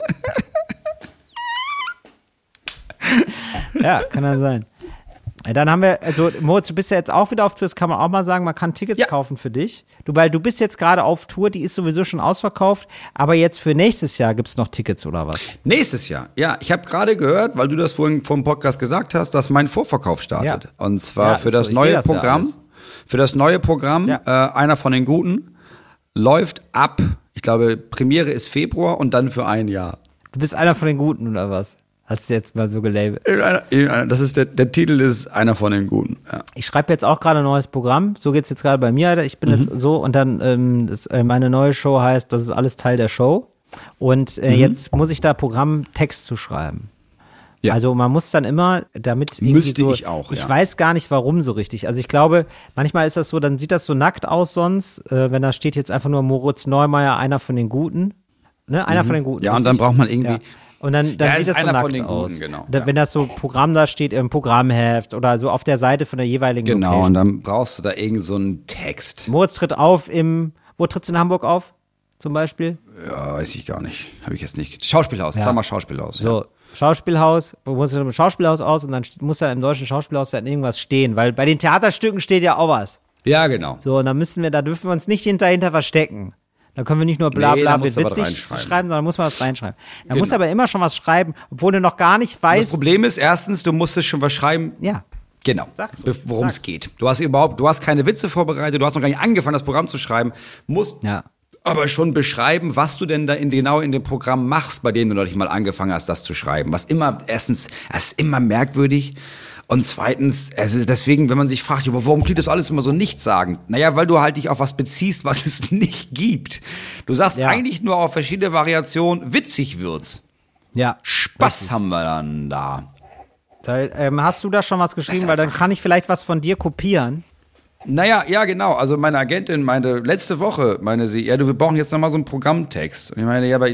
Ja, kann ja sein. Dann haben wir, also Moritz, du bist ja jetzt auch wieder auf Tour, das kann man auch mal sagen, man kann Tickets ja. kaufen für dich. Du, weil du bist jetzt gerade auf Tour, die ist sowieso schon ausverkauft, aber jetzt für nächstes Jahr gibt es noch Tickets oder was? Nächstes Jahr, ja. Ich habe gerade gehört, weil du das vorhin vor dem Podcast gesagt hast, dass mein Vorverkauf startet. Ja. Und zwar ja, für das so, neue das Programm. Ja für das neue Programm, ja. äh, einer von den Guten, läuft ab, ich glaube, Premiere ist Februar und dann für ein Jahr. Du bist einer von den Guten oder was? Hast du jetzt mal so gelabelt? Das ist der, der Titel ist einer von den Guten. Ja. Ich schreibe jetzt auch gerade ein neues Programm. So geht's jetzt gerade bei mir. Ich bin mhm. jetzt so und dann ähm, das, äh, meine neue Show heißt, das ist alles Teil der Show. Und äh, mhm. jetzt muss ich da Programmtext zu schreiben. Ja. Also man muss dann immer, damit irgendwie Müsste so, ich auch, ich ja. weiß gar nicht, warum so richtig. Also ich glaube, manchmal ist das so, dann sieht das so nackt aus sonst, äh, wenn da steht jetzt einfach nur Moritz Neumeier, einer von den Guten. Ne? Einer mhm. von den Guten. Ja, richtig? Und dann braucht man irgendwie... Ja. Und dann, dann ja, sieht das so nackt aus. Guten, genau. Da, wenn das so Programm da steht, im Programmheft oder so auf der Seite von der jeweiligen Genau, Location. Und dann brauchst du da irgend so einen Text. Moritz tritt auf im, wo tritt's in Hamburg auf, zum Beispiel? Ja, weiß ich gar nicht. Habe ich jetzt nicht. Schauspielhaus, ja. Sag mal Schauspielhaus. So, ja. Schauspielhaus, wo muss im Schauspielhaus aus und dann muss da im deutschen Schauspielhaus dann irgendwas stehen, weil bei den Theaterstücken steht ja auch was. Ja, genau. So, und dann müssen wir, da dürfen wir uns nicht hinter verstecken. Da können wir nicht nur bla bla nee, wird witzig schreiben, sondern muss man was reinschreiben. Da genau. muss aber immer schon was schreiben, obwohl du noch gar nicht weißt. Das Problem ist, erstens, du musstest schon was schreiben. Ja. Genau, worum es geht. Du hast überhaupt, du hast keine Witze vorbereitet, du hast noch gar nicht angefangen, das Programm zu schreiben, musst ja. aber schon beschreiben, was du denn da in, genau in dem Programm machst, bei dem du noch nicht mal angefangen hast, das zu schreiben. Was immer, erstens, es ist immer merkwürdig. Und zweitens, es ist deswegen, wenn man sich fragt, warum klingt das alles immer so nichtssagend? Naja, weil du halt dich auf was beziehst, was es nicht gibt. Du sagst ja. eigentlich nur auf verschiedene Variationen, witzig wird's. Ja. Spaß richtig. Haben wir dann da. da ähm, hast du da schon was geschrieben? Weil dann kann ich vielleicht was von dir kopieren. Naja, ja, genau. Also meine Agentin meinte, letzte Woche, meine sie, ja, du, wir brauchen jetzt nochmal so einen Programmtext. Und ich meine, ja, aber...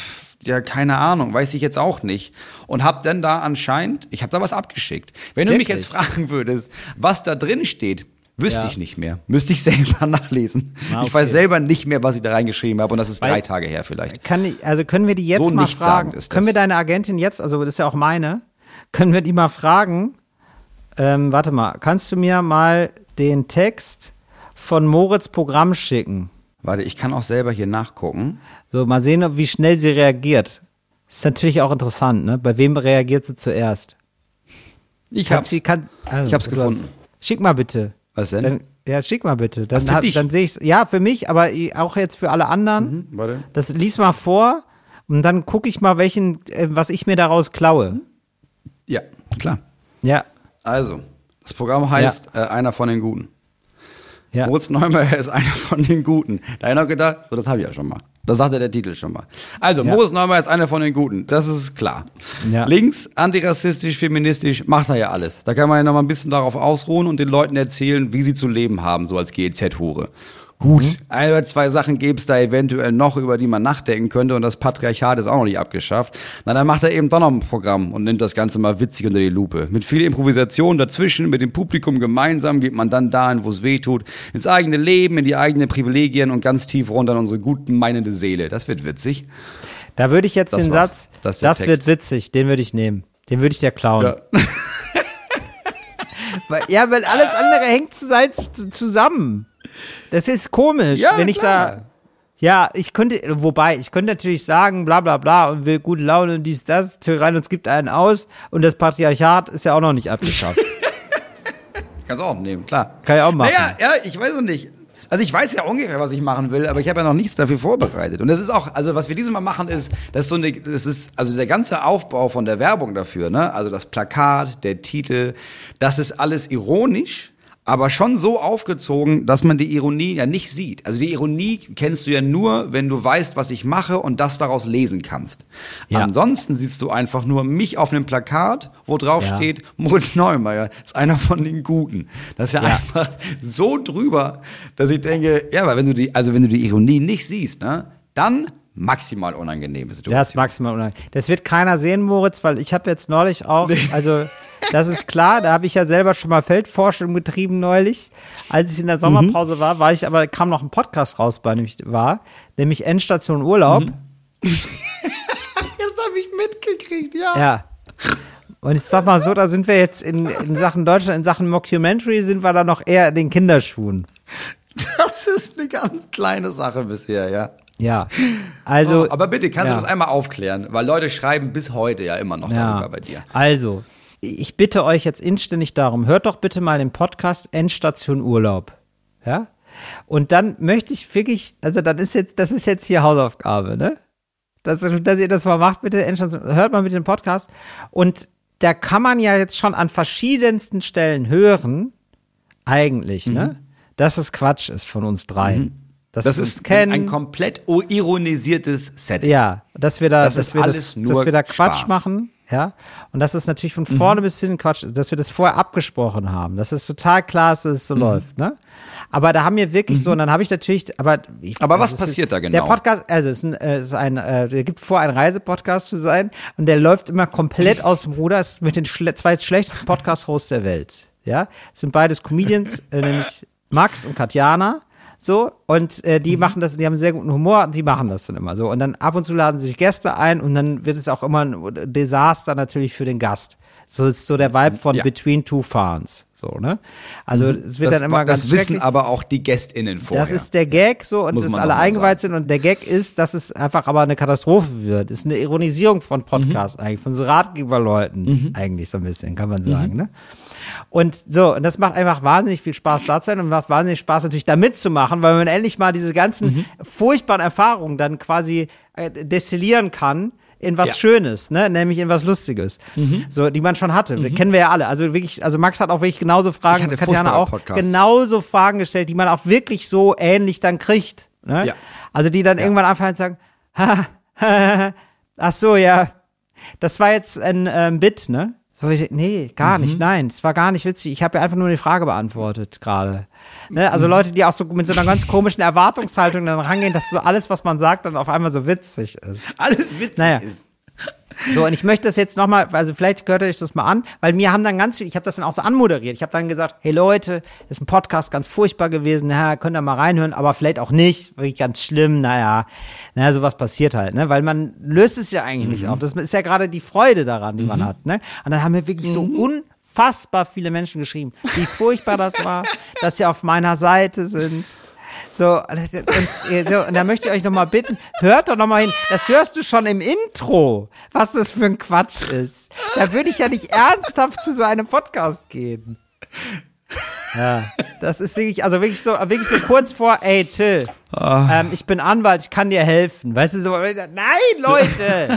Ja, keine Ahnung, weiß ich jetzt auch nicht. Und hab dann da anscheinend, ich habe da was abgeschickt. Wenn du Wirklich? mich jetzt fragen würdest, was da drin steht, wüsste ja. ich nicht mehr. Müsste ich selber nachlesen. Ah, okay. Ich weiß selber nicht mehr, was ich da reingeschrieben habe und das ist Weil, drei Tage her vielleicht. Kann ich, also können wir die jetzt so mal fragen, ist können wir deine Agentin jetzt, also das ist ja auch meine, können wir die mal fragen, ähm, warte mal, kannst du mir mal den Text von Moritz Programm schicken? Warte, ich kann auch selber hier nachgucken. So, mal sehen, wie schnell sie reagiert. Ist natürlich auch interessant, ne? Bei wem reagiert sie zuerst? Ich kann hab's. Sie, kann, also, ich hab's gefunden. Hast, schick mal bitte. Was denn? Dann, ja, schick mal bitte. Dann, Ach, für dich? dann sehe ich's. Ja, für mich, aber auch jetzt für alle anderen. Mhm, warte. Das lies mal vor und dann gucke ich mal, welchen, äh, was ich mir daraus klaue. Ja, klar. Ja. Also, das Programm heißt ja. äh, Einer von den Guten. Ja. Moritz Neumeier ist einer von den Guten. Da habe ich noch gedacht, so, das habe ich ja schon mal. Das sagte der Titel schon mal. Also, ja. Moritz Neumeier ist einer von den Guten. Das ist klar. Ja. Links, antirassistisch, feministisch, macht er ja alles. Da kann man ja noch mal ein bisschen darauf ausruhen und den Leuten erzählen, wie sie zu leben haben, so als G E Z-Hure. Gut, mhm. ein oder zwei Sachen gäbe es da eventuell noch, über die man nachdenken könnte und das Patriarchat ist auch noch nicht abgeschafft. Na, dann macht er eben doch noch ein Programm und nimmt das Ganze mal witzig unter die Lupe. Mit viel Improvisation dazwischen, mit dem Publikum gemeinsam geht man dann dahin, wo es weh tut, ins eigene Leben, in die eigenen Privilegien und ganz tief runter in unsere gut meinende Seele. Das wird witzig. Da würde ich jetzt das den war's. Satz, das, das wird witzig, den würde ich nehmen. Den würde ich dir klauen. Ja. weil, ja, weil alles andere hängt zusammen. Das ist komisch, ja, wenn ich klar. da. Ja, ich könnte, wobei, ich könnte natürlich sagen, bla bla bla und will gute Laune und dies, das, Till Reiners gibt einen aus und das Patriarchat ist ja auch noch nicht abgeschafft. Kannst du auch nehmen, klar. Kann ich auch machen. Naja, ja, ich weiß es nicht. Also ich weiß ja ungefähr, was ich machen will, aber ich habe ja noch nichts dafür vorbereitet. Und das ist auch, also was wir dieses Mal machen ist, das ist so eine, das ist, also der ganze Aufbau von der Werbung dafür, ne? Also das Plakat, der Titel, das ist alles ironisch, aber schon so aufgezogen, dass man die Ironie ja nicht sieht. Also die Ironie kennst du ja nur, wenn du weißt, was ich mache und das daraus lesen kannst. Ja. Ansonsten siehst du einfach nur mich auf einem Plakat, wo drauf Ja. steht, Moritz Neumeier ist einer von den Guten. Das ist ja, Ja. einfach so drüber, dass ich denke, ja, aber wenn du die, also wenn du die Ironie nicht siehst, ne, dann maximal unangenehme Situation. Das ist maximal unangenehm. Das wird keiner sehen, Moritz, weil ich habe jetzt neulich auch, also das ist klar, da habe ich ja selber schon mal Feldforschung betrieben neulich. Als ich in der Sommerpause war, war ich, aber kam noch ein Podcast raus, bei nämlich war, nämlich Endstation Urlaub. Das habe ich mitgekriegt, ja. Ja. Und ich sag mal so, da sind wir jetzt in, in Sachen Deutschland, in Sachen Mockumentary sind wir da noch eher in den Kinderschuhen. Das ist eine ganz kleine Sache bisher, ja. Ja. Also. Oh, aber bitte, kannst ja. du das einmal aufklären? Weil Leute schreiben bis heute ja immer noch Ja. darüber bei dir. Also, ich bitte euch jetzt inständig darum, hört doch bitte mal den Podcast Endstation Urlaub. Ja? Und dann möchte ich wirklich, also dann ist jetzt, das ist jetzt hier Hausaufgabe, ne? Dass, dass ihr das mal macht, bitte, Endstation, hört mal mit dem Podcast. Und da kann man ja jetzt schon an verschiedensten Stellen hören, eigentlich, mhm. ne? Dass es Quatsch ist von uns dreien. Mhm. Dass Das wir ist uns kennen. ein komplett ironisiertes Setting. Ja, dass wir da, Das dass ist wir alles das, nur dass wir da Quatsch Spaß. machen, ja. Und das ist natürlich von vorne mhm. bis hin Quatsch, dass wir das vorher abgesprochen haben, dass es total klar ist, dass es so mhm. läuft, ne? Aber da haben wir wirklich mhm. so, und dann habe ich natürlich, aber ich, Aber was ist, passiert da genau? Der Podcast, also es ist ein, es ist ein äh, der gibt vor, ein Reisepodcast zu sein und der läuft immer komplett aus dem Ruder, ist mit den schle- zwei schlechtesten Podcast-Hosts der Welt, ja. Es sind beides Comedians, äh, nämlich Max und Katjana. So, und äh, die mhm. machen das, die haben einen sehr guten Humor, die machen das dann immer so. Und dann ab und zu laden sich Gäste ein und dann wird es auch immer ein Desaster natürlich für den Gast. So ist so der Vibe von ja. Between Two Ferns. So, ne? Also mhm. es wird das, dann immer ganz Das wissen schrecklich. aber auch die GästInnen vorher. Das ist der Gag so und Muss dass man alle noch mal eingeweiht sagen. sind und der Gag ist, dass es einfach aber eine Katastrophe wird. Ist eine Ironisierung von Podcasts Mhm. eigentlich, von so Ratgeberleuten Mhm. eigentlich so ein bisschen, kann man sagen, mhm. ne? Und so, und das macht einfach wahnsinnig viel Spaß da zu sein und macht wahnsinnig Spaß natürlich da mitzumachen, weil man endlich mal diese ganzen Mhm. furchtbaren Erfahrungen dann quasi äh, destillieren kann in was Ja. Schönes, ne, nämlich in was Lustiges, Mhm. so, die man schon hatte. Mhm. Kennen wir ja alle. Also wirklich, also Max hat auch wirklich genauso Fragen, Ich hatte Katjana auch, furchtbare Podcasts. genauso Fragen gestellt, die man auch wirklich so ähnlich dann kriegt, ne? Ja. Also die dann Ja. irgendwann anfangen zu sagen, ha, ha, ach so, ja, das war jetzt ein ähm, Bit, ne? So, ich, nee, gar Mhm. nicht, nein, es war gar nicht witzig. Ich habe ja einfach nur eine Frage beantwortet gerade. Ne? Also Leute, die auch so mit so einer ganz komischen Erwartungshaltung dann rangehen, dass so alles, was man sagt, dann auf einmal so witzig ist. Alles witzig Naja. ist. So, und ich möchte das jetzt nochmal, also vielleicht hört euch das mal an, weil mir haben dann ganz viel, ich habe das dann auch so anmoderiert. Ich habe dann gesagt, hey Leute, ist ein Podcast ganz furchtbar gewesen, ja, könnt ihr mal reinhören, aber vielleicht auch nicht, wirklich ganz schlimm, naja, naja, sowas passiert halt, ne, weil man löst es ja eigentlich nicht auf. Das ist ja gerade die Freude daran, die man hat, ne. Und dann haben wir wirklich so unfassbar viele Menschen geschrieben, wie furchtbar das war, dass sie auf meiner Seite sind. So, und, so, und da möchte ich euch nochmal bitten, hört doch nochmal hin, das hörst du schon im Intro, was das für ein Quatsch ist. Da würde ich ja nicht ernsthaft zu so einem Podcast gehen. Ja, das ist wirklich, also wirklich so, wirklich so kurz vor, ey Till, oh. ähm, ich bin Anwalt, ich kann dir helfen. Weißt du, so, nein, Leute!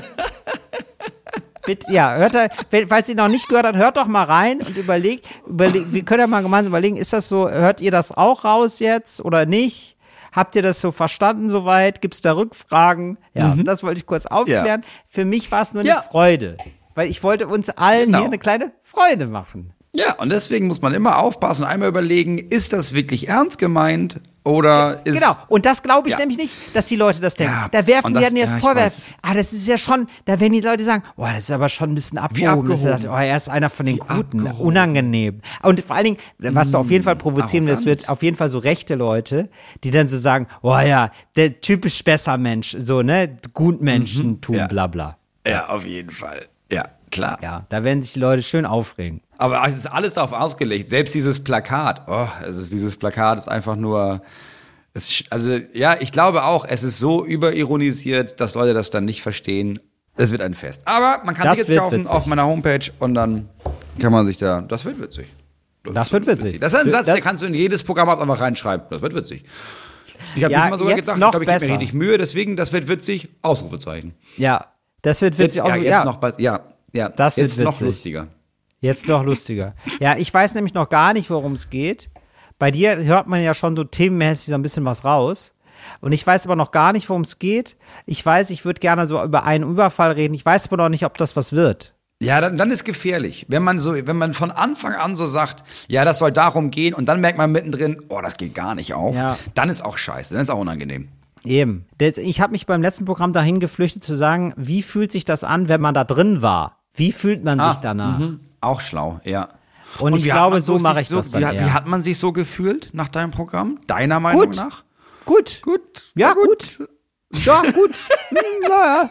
Bitte, ja, hört da, falls ihr noch nicht gehört habt, hört doch mal rein und überlegt, überlegt, wir können ja mal gemeinsam überlegen, ist das so, hört ihr das auch raus jetzt oder nicht? Habt ihr das so verstanden soweit? Gibt es da Rückfragen? Ja, mhm. das wollte ich kurz aufklären. Ja. Für mich war es nur eine ja. Freude, weil ich wollte uns allen genau. hier eine kleine Freude machen. Ja, und deswegen muss man immer aufpassen und einmal überlegen, ist das wirklich ernst gemeint oder ist... Genau, und das glaube ich ja. nämlich nicht, dass die Leute das denken. Ja, da werfen die das, dann das ja, vorwerfen. Ah, das ist ja schon, da werden die Leute sagen, boah, das ist aber schon ein bisschen abgehoben. abgehoben. Das ist, oh, er ist einer von den Wie Guten, abgehoben. unangenehm. Und vor allen Dingen, was du auf jeden Fall provozieren wirst, wird auf jeden Fall so rechte Leute, die dann so sagen, oh ja, der typisch besser Mensch, so, ne, Gutmenschentum, Mhm. Ja. bla bla. Ja, auf jeden Fall. Ja, klar. Ja, da werden sich die Leute schön aufregen. Aber es ist alles darauf ausgelegt. Selbst dieses Plakat, oh, es ist dieses Plakat ist einfach nur, Es, also, ja, ich glaube auch, es ist so überironisiert, dass Leute das dann nicht verstehen. Es wird ein Fest. Aber man kann Das Tickets wird kaufen witzig. auf meiner Homepage und dann kann man sich da, das wird witzig. Das wird witzig. Das ist ein Satz, Das- der kannst du in jedes Programm einfach reinschreiben. Das wird witzig. Ich habe Ja, diesmal sogar jetzt gedacht, noch ich glaube, ich gebe mir besser. richtig Mühe, deswegen, das wird witzig, Ausrufezeichen. Ja, das wird Jetzt, witzig. Auch, ja, jetzt ja, noch, be- ja, ja, Das wird jetzt noch witzig. lustiger. Jetzt noch lustiger. Ja, ich weiß nämlich noch gar nicht, worum es geht. Bei dir hört man ja schon so themenmäßig so ein bisschen was raus. Und ich weiß aber noch gar nicht, worum es geht. Ich weiß, ich würde gerne so über einen Überfall reden. Ich weiß aber noch nicht, ob das was wird. Ja, dann, dann ist gefährlich. Wenn man so, wenn man von Anfang an so sagt, ja, das soll darum gehen und dann merkt man mittendrin, oh, das geht gar nicht auf, Ja. dann ist auch scheiße, dann ist auch unangenehm. Eben. Das- Ich habe mich beim letzten Programm dahin geflüchtet zu sagen, wie fühlt sich das an, wenn man da drin war? Wie fühlt man sich danach? Mhm. Auch schlau, ja. Und, ich wie hat glaube, man so sich mache ich so, das dann wie, eher. wie hat man sich so gefühlt nach deinem Programm? Deiner Meinung Gut. nach? Gut. Gut. Ja, gut. Ja, gut. Hm, naja.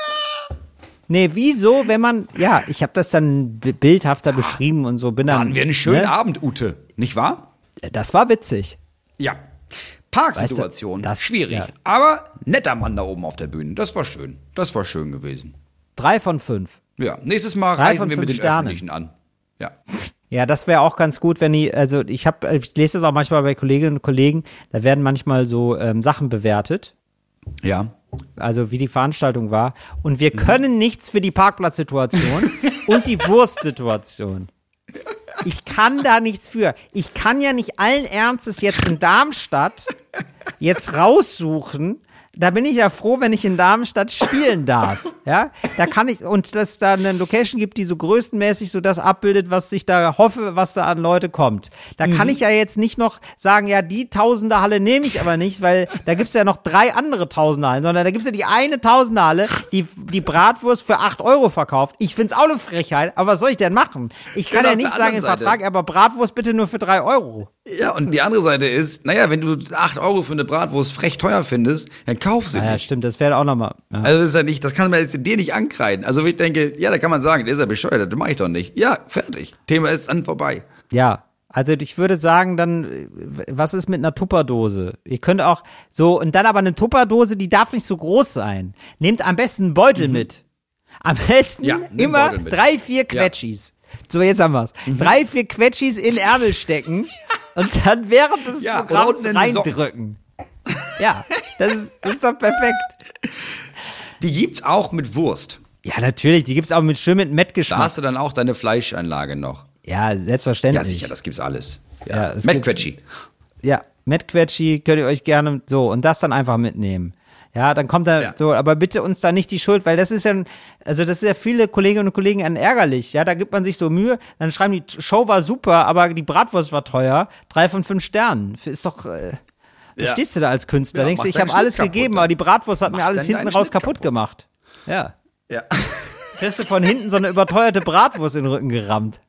Nee, wieso, wenn man, ja, ich habe das dann b- bildhafter beschrieben und so bin Da dann. hatten wir einen schönen ne? Abend, Ute, nicht wahr? Das war witzig. Ja. Parksituation, Weißt du, das- schwierig. ja. Aber netter Mann da oben auf der Bühne. Das war schön. Das war schön gewesen. Drei von fünf. Ja, nächstes Mal Drei von reisen wir mit fünf den Sternen. Öffentlichen an. Ja. Ja, das wäre auch ganz gut, wenn die, also ich habe, ich lese das auch manchmal bei Kolleginnen und Kollegen, da werden manchmal so ähm, Sachen bewertet. Ja. Also wie die Veranstaltung war. Und wir können nichts für die Parkplatzsituation und die Wurstsituation. Ich kann da nichts für. Ich kann ja nicht allen Ernstes jetzt in Darmstadt jetzt raussuchen. Da bin ich ja froh, wenn ich in Darmstadt spielen darf. Ja, da kann ich, und dass da eine Location gibt, die so größtenmäßig so das abbildet, was ich da hoffe, was da an Leute kommt. Da kann ich ja jetzt nicht noch sagen, ja, die Tausender-Halle nehme ich aber nicht, weil da gibt's ja noch drei andere Tausender-Hallen, sondern da gibt's ja die eine Tausender-Halle, die die Bratwurst für acht Euro verkauft. Ich find's auch eine Frechheit, aber was soll ich denn machen? Ich kann Genau, ja auf nicht der sagen im anderen Seite. Vertrag, aber Bratwurst bitte nur für drei Euro. Ja, und die andere Seite ist, naja, wenn du acht Euro für eine Bratwurst frech teuer findest, dann kauf sie Ja, nicht. stimmt, das wäre auch nochmal. Ja. Also das ist ja nicht, das kann man jetzt dir nicht ankreiden. Also ich denke, ja, da kann man sagen, der ist ja bescheuert, das mache ich doch nicht. Ja, fertig. Thema ist dann vorbei. Ja, also ich würde sagen, dann, äh, was ist mit einer Tupperdose? Ihr könnt auch so, und dann aber eine Tupperdose, die darf nicht so groß sein. Nehmt am besten einen Beutel mit. Am besten Ja, nimm einen immer Beutel mit. drei, vier Quetschis. So, jetzt haben wir's. Drei, vier Quetschis in den Ärmel stecken und dann während des Ja, oder Programms unten in die Socken. reindrücken. Ja, das ist, das ist doch perfekt. Die gibt's auch mit Wurst. Ja, natürlich, die gibt's auch mit schön mit Da Mettgeschmack. hast du dann auch deine Fleischeinlage noch. Ja, Ja, selbstverständlich. sicher, das gibt's alles. Ja, Ja, das Matt gibt's- Quetschi. Ja, Mettquetschi könnt ihr euch gerne so und das dann einfach mitnehmen. Ja, dann kommt da Ja. so, aber bitte uns da nicht die Schuld, weil das ist ja, also das ist ja viele Kolleginnen und Kollegen an ärgerlich. Ja, da gibt man sich so Mühe, dann schreiben die, Show war super, aber die Bratwurst war teuer. Drei von fünf Sternen. Ist doch, äh, da Ja. stehst du da als Künstler, Ja, denkst du, mach ich deinen habe alles Schnitt kaputt gegeben, dann. aber die Bratwurst hat Mach mir alles dann hinten deinen raus Schnitt kaputt kaputt. gemacht. Ja. Ja. Kriegst du von hinten so eine überteuerte Bratwurst in den Rücken gerammt.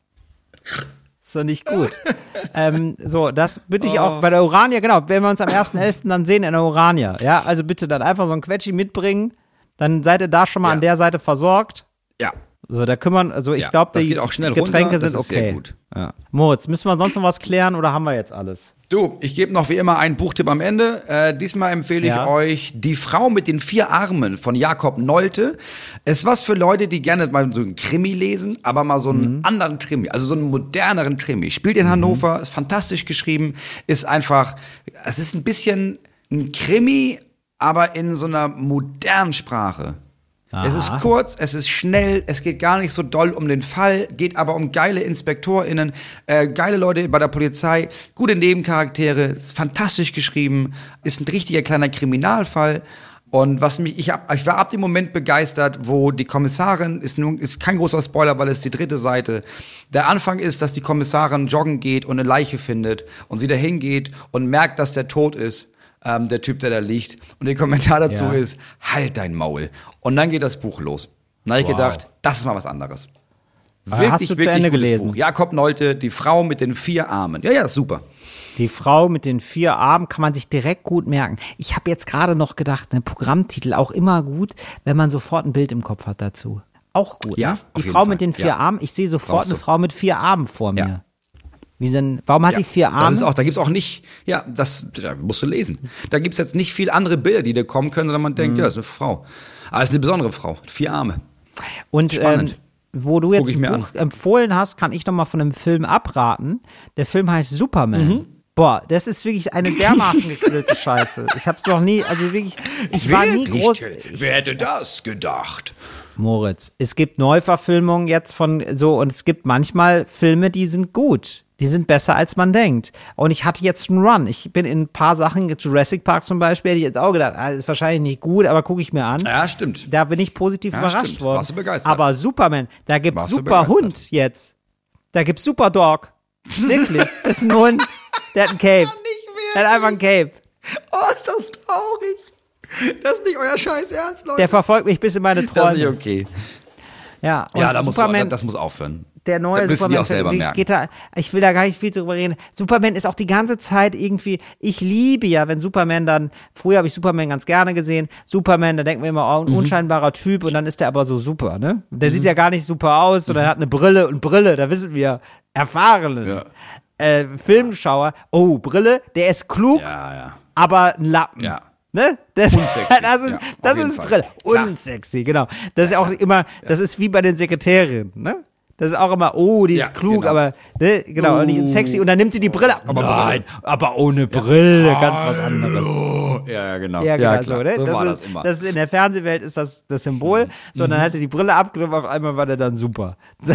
Ist doch nicht gut. ähm, so, das bitte ich auch bei der Urania, genau, wenn wir uns am ersten elften dann sehen in der Urania. Ja, also bitte dann einfach so ein Quetschi mitbringen, dann seid ihr da schon mal Ja. an der Seite versorgt. Ja. So, da kümmern, also ich Ja, glaube, das die geht auch schnell Getränke runter, das sind ist sehr okay. gut. Ja. Moritz, müssen wir sonst noch was klären oder haben wir jetzt alles? Du, ich gebe noch wie immer einen Buchtipp am Ende. Äh, diesmal empfehle Ja. ich euch Die Frau mit den vier Armen von Jakob Nolte. Ist was für Leute, die gerne mal so einen Krimi lesen, aber mal so einen Mhm. anderen Krimi, also so einen moderneren Krimi. Spielt in Hannover, ist fantastisch geschrieben, ist einfach, es ist ein bisschen ein Krimi, aber in so einer modernen Sprache. Es ist kurz, es ist schnell, es geht gar nicht so doll um den Fall, geht aber um geile InspektorInnen, äh, geile Leute bei der Polizei, gute Nebencharaktere, ist fantastisch geschrieben, ist ein richtiger kleiner Kriminalfall. Und was mich, ich, hab, ich war ab dem Moment begeistert, wo die Kommissarin, ist, nun, ist kein großer Spoiler, weil es die dritte Seite, der Anfang ist, dass die Kommissarin joggen geht und eine Leiche findet und sie dahin geht und merkt, dass der tot ist. Ähm, der Typ, der da liegt. Und der Kommentar dazu Ja. ist, halt dein Maul. Und dann geht das Buch los. Dann habe ich Wow. gedacht, das ist mal was anderes. Aber hast du zu Ende gutes gelesen? Buch. Jakob Nolte, Die Frau mit den vier Armen. Ja, ja, super. Die Frau mit den vier Armen kann man sich direkt gut merken. Ich habe jetzt gerade noch gedacht, ein Programmtitel auch immer gut, wenn man sofort ein Bild im Kopf hat dazu. Auch gut, Ja, ne? auf Die jeden Frau Fall. mit den vier Ja. Armen, ich sehe sofort Brauchst eine du. Frau mit vier Armen vor mir. Ja. Wie denn, warum hat Ja, die vier Arme? Das ist auch, da gibt's auch nicht, ja, das da musst du lesen. Da gibt's jetzt nicht viel andere Bilder, die da kommen können, sondern man denkt, Mhm. ja, das ist eine Frau. Aber es ist eine besondere Frau, vier Arme. Und ähm, Spannend. wo du Guck jetzt ich ein mir Buch empfohlen hast, kann ich noch mal von einem Film abraten. Der Film heißt Superman. Mhm. Boah, das ist wirklich eine dermaßen geküllte Scheiße. Ich hab's noch nie, also wirklich, ich war nie groß. Ich, Wer hätte das gedacht? Moritz, es gibt Neuverfilmungen jetzt von so und es gibt manchmal Filme, die sind gut. Die sind besser, als man denkt. Und ich hatte jetzt einen Run. Ich bin in ein paar Sachen, Jurassic Park zum Beispiel, hätte ich jetzt auch gedacht, ah, ist wahrscheinlich nicht gut, aber gucke ich mir an. Ja, stimmt. Da bin ich positiv Ja, überrascht stimmt. worden. Warst du begeistert? Aber Superman, da gibt's Warst du Super begeistert? Hund jetzt. Da gibt's Super Dog. Wirklich. Das ist ein Hund. Der hat ein Cape. Der hat einfach ein Cape. Oh, ist das traurig. Das ist nicht euer Scheiß Ernst, Leute. Der verfolgt mich bis in meine das ist Träume. nicht okay. Ja, und Ja, da muss, Superman, das muss aufhören. der neue das müssen die Superman, auch selber wie- merken. geht da, ich will da gar nicht viel drüber reden. Superman ist auch die ganze Zeit irgendwie, ich liebe ja, wenn Superman dann, früher habe ich Superman ganz gerne gesehen, Superman, da denken wir immer, oh, ein Mhm. unscheinbarer Typ und dann ist der aber so super, ne? Der sieht ja gar nicht super aus, sondern er hat eine Brille und Brille, da wissen wir, erfahrene Ja. äh, Filmschauer, oh, Brille, der ist klug, Ja, ja. aber ein Lappen. Ja. Ne? Das, Unsexy. das ist, Ja, das auf jeden ist Fall. Brille. Klar. Unsexy, genau. Das ist auch immer, das ist wie bei den Sekretärinnen, ne? Das ist auch immer, oh, die ist Ja, klug, genau. aber, ne, genau, und die ist sexy und dann nimmt sie die Brille ab. Aber nein, aber ohne Brille, ganz was anderes. Oh, ja, ja, genau. Ja, genau, klar. so, ne? So das, war ist, das immer. das ist in der Fernsehwelt ist das das Symbol. So, und dann hat er die Brille abgenommen, auf einmal war der dann super.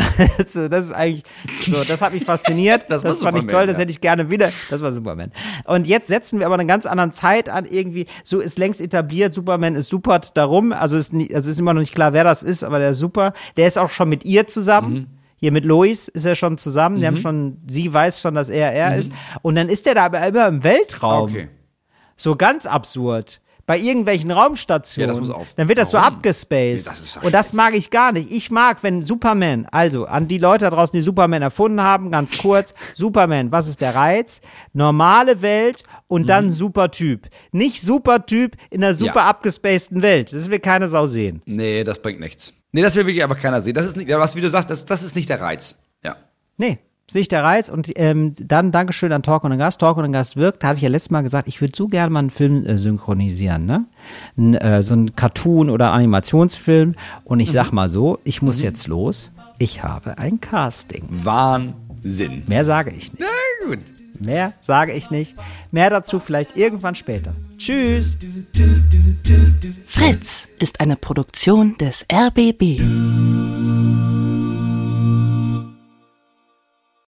So, das ist eigentlich, so, das hat mich fasziniert. Das Das, war fand ich Superman, toll, das ja. hätte ich gerne wieder. Das war Superman. Und jetzt setzen wir aber eine ganz andere Zeit an, irgendwie, so ist längst etabliert, Superman ist super darum, also ist, nie, also ist immer noch nicht klar, wer das ist, aber der ist super. Der ist auch schon mit ihr zusammen. Mhm. Hier mit Lois ist er schon zusammen. Die haben schon, sie weiß schon, dass er er ist. Und dann ist er da aber immer im Weltraum. Okay. So ganz absurd. Bei irgendwelchen Raumstationen. Ja, das muss auf- Dann wird das so Warum? abgespaced. Nee, das ist doch und das scheiße. mag ich gar nicht. Ich mag, wenn Superman, also an die Leute da draußen, die Superman erfunden haben, ganz kurz, Superman, was ist der Reiz? Normale Welt und dann super Typ. Nicht super Typ in einer super Mhm. Ja. abgespaceden Welt. Das will keine Sau sehen. Nee, das bringt nichts. Nee, das will wirklich aber keiner sehen. Das ist nicht, ja, was wie du sagst, das, das ist nicht der Reiz. Ja. Nee, ist nicht der Reiz. Und ähm, dann Dankeschön an Talk und den Gast. Talk und den Gast wirkt. Da habe ich ja letztes Mal gesagt, ich würde so gerne mal einen Film äh, synchronisieren, ne? N, äh, so ein Cartoon- oder Animationsfilm. Und ich sag mal so, ich muss jetzt los. Ich habe ein Casting. Wahnsinn. Mehr sage ich nicht. Na gut. Mehr sage ich nicht. Mehr dazu vielleicht irgendwann später. Tschüss. Fritz ist eine Produktion des R B B.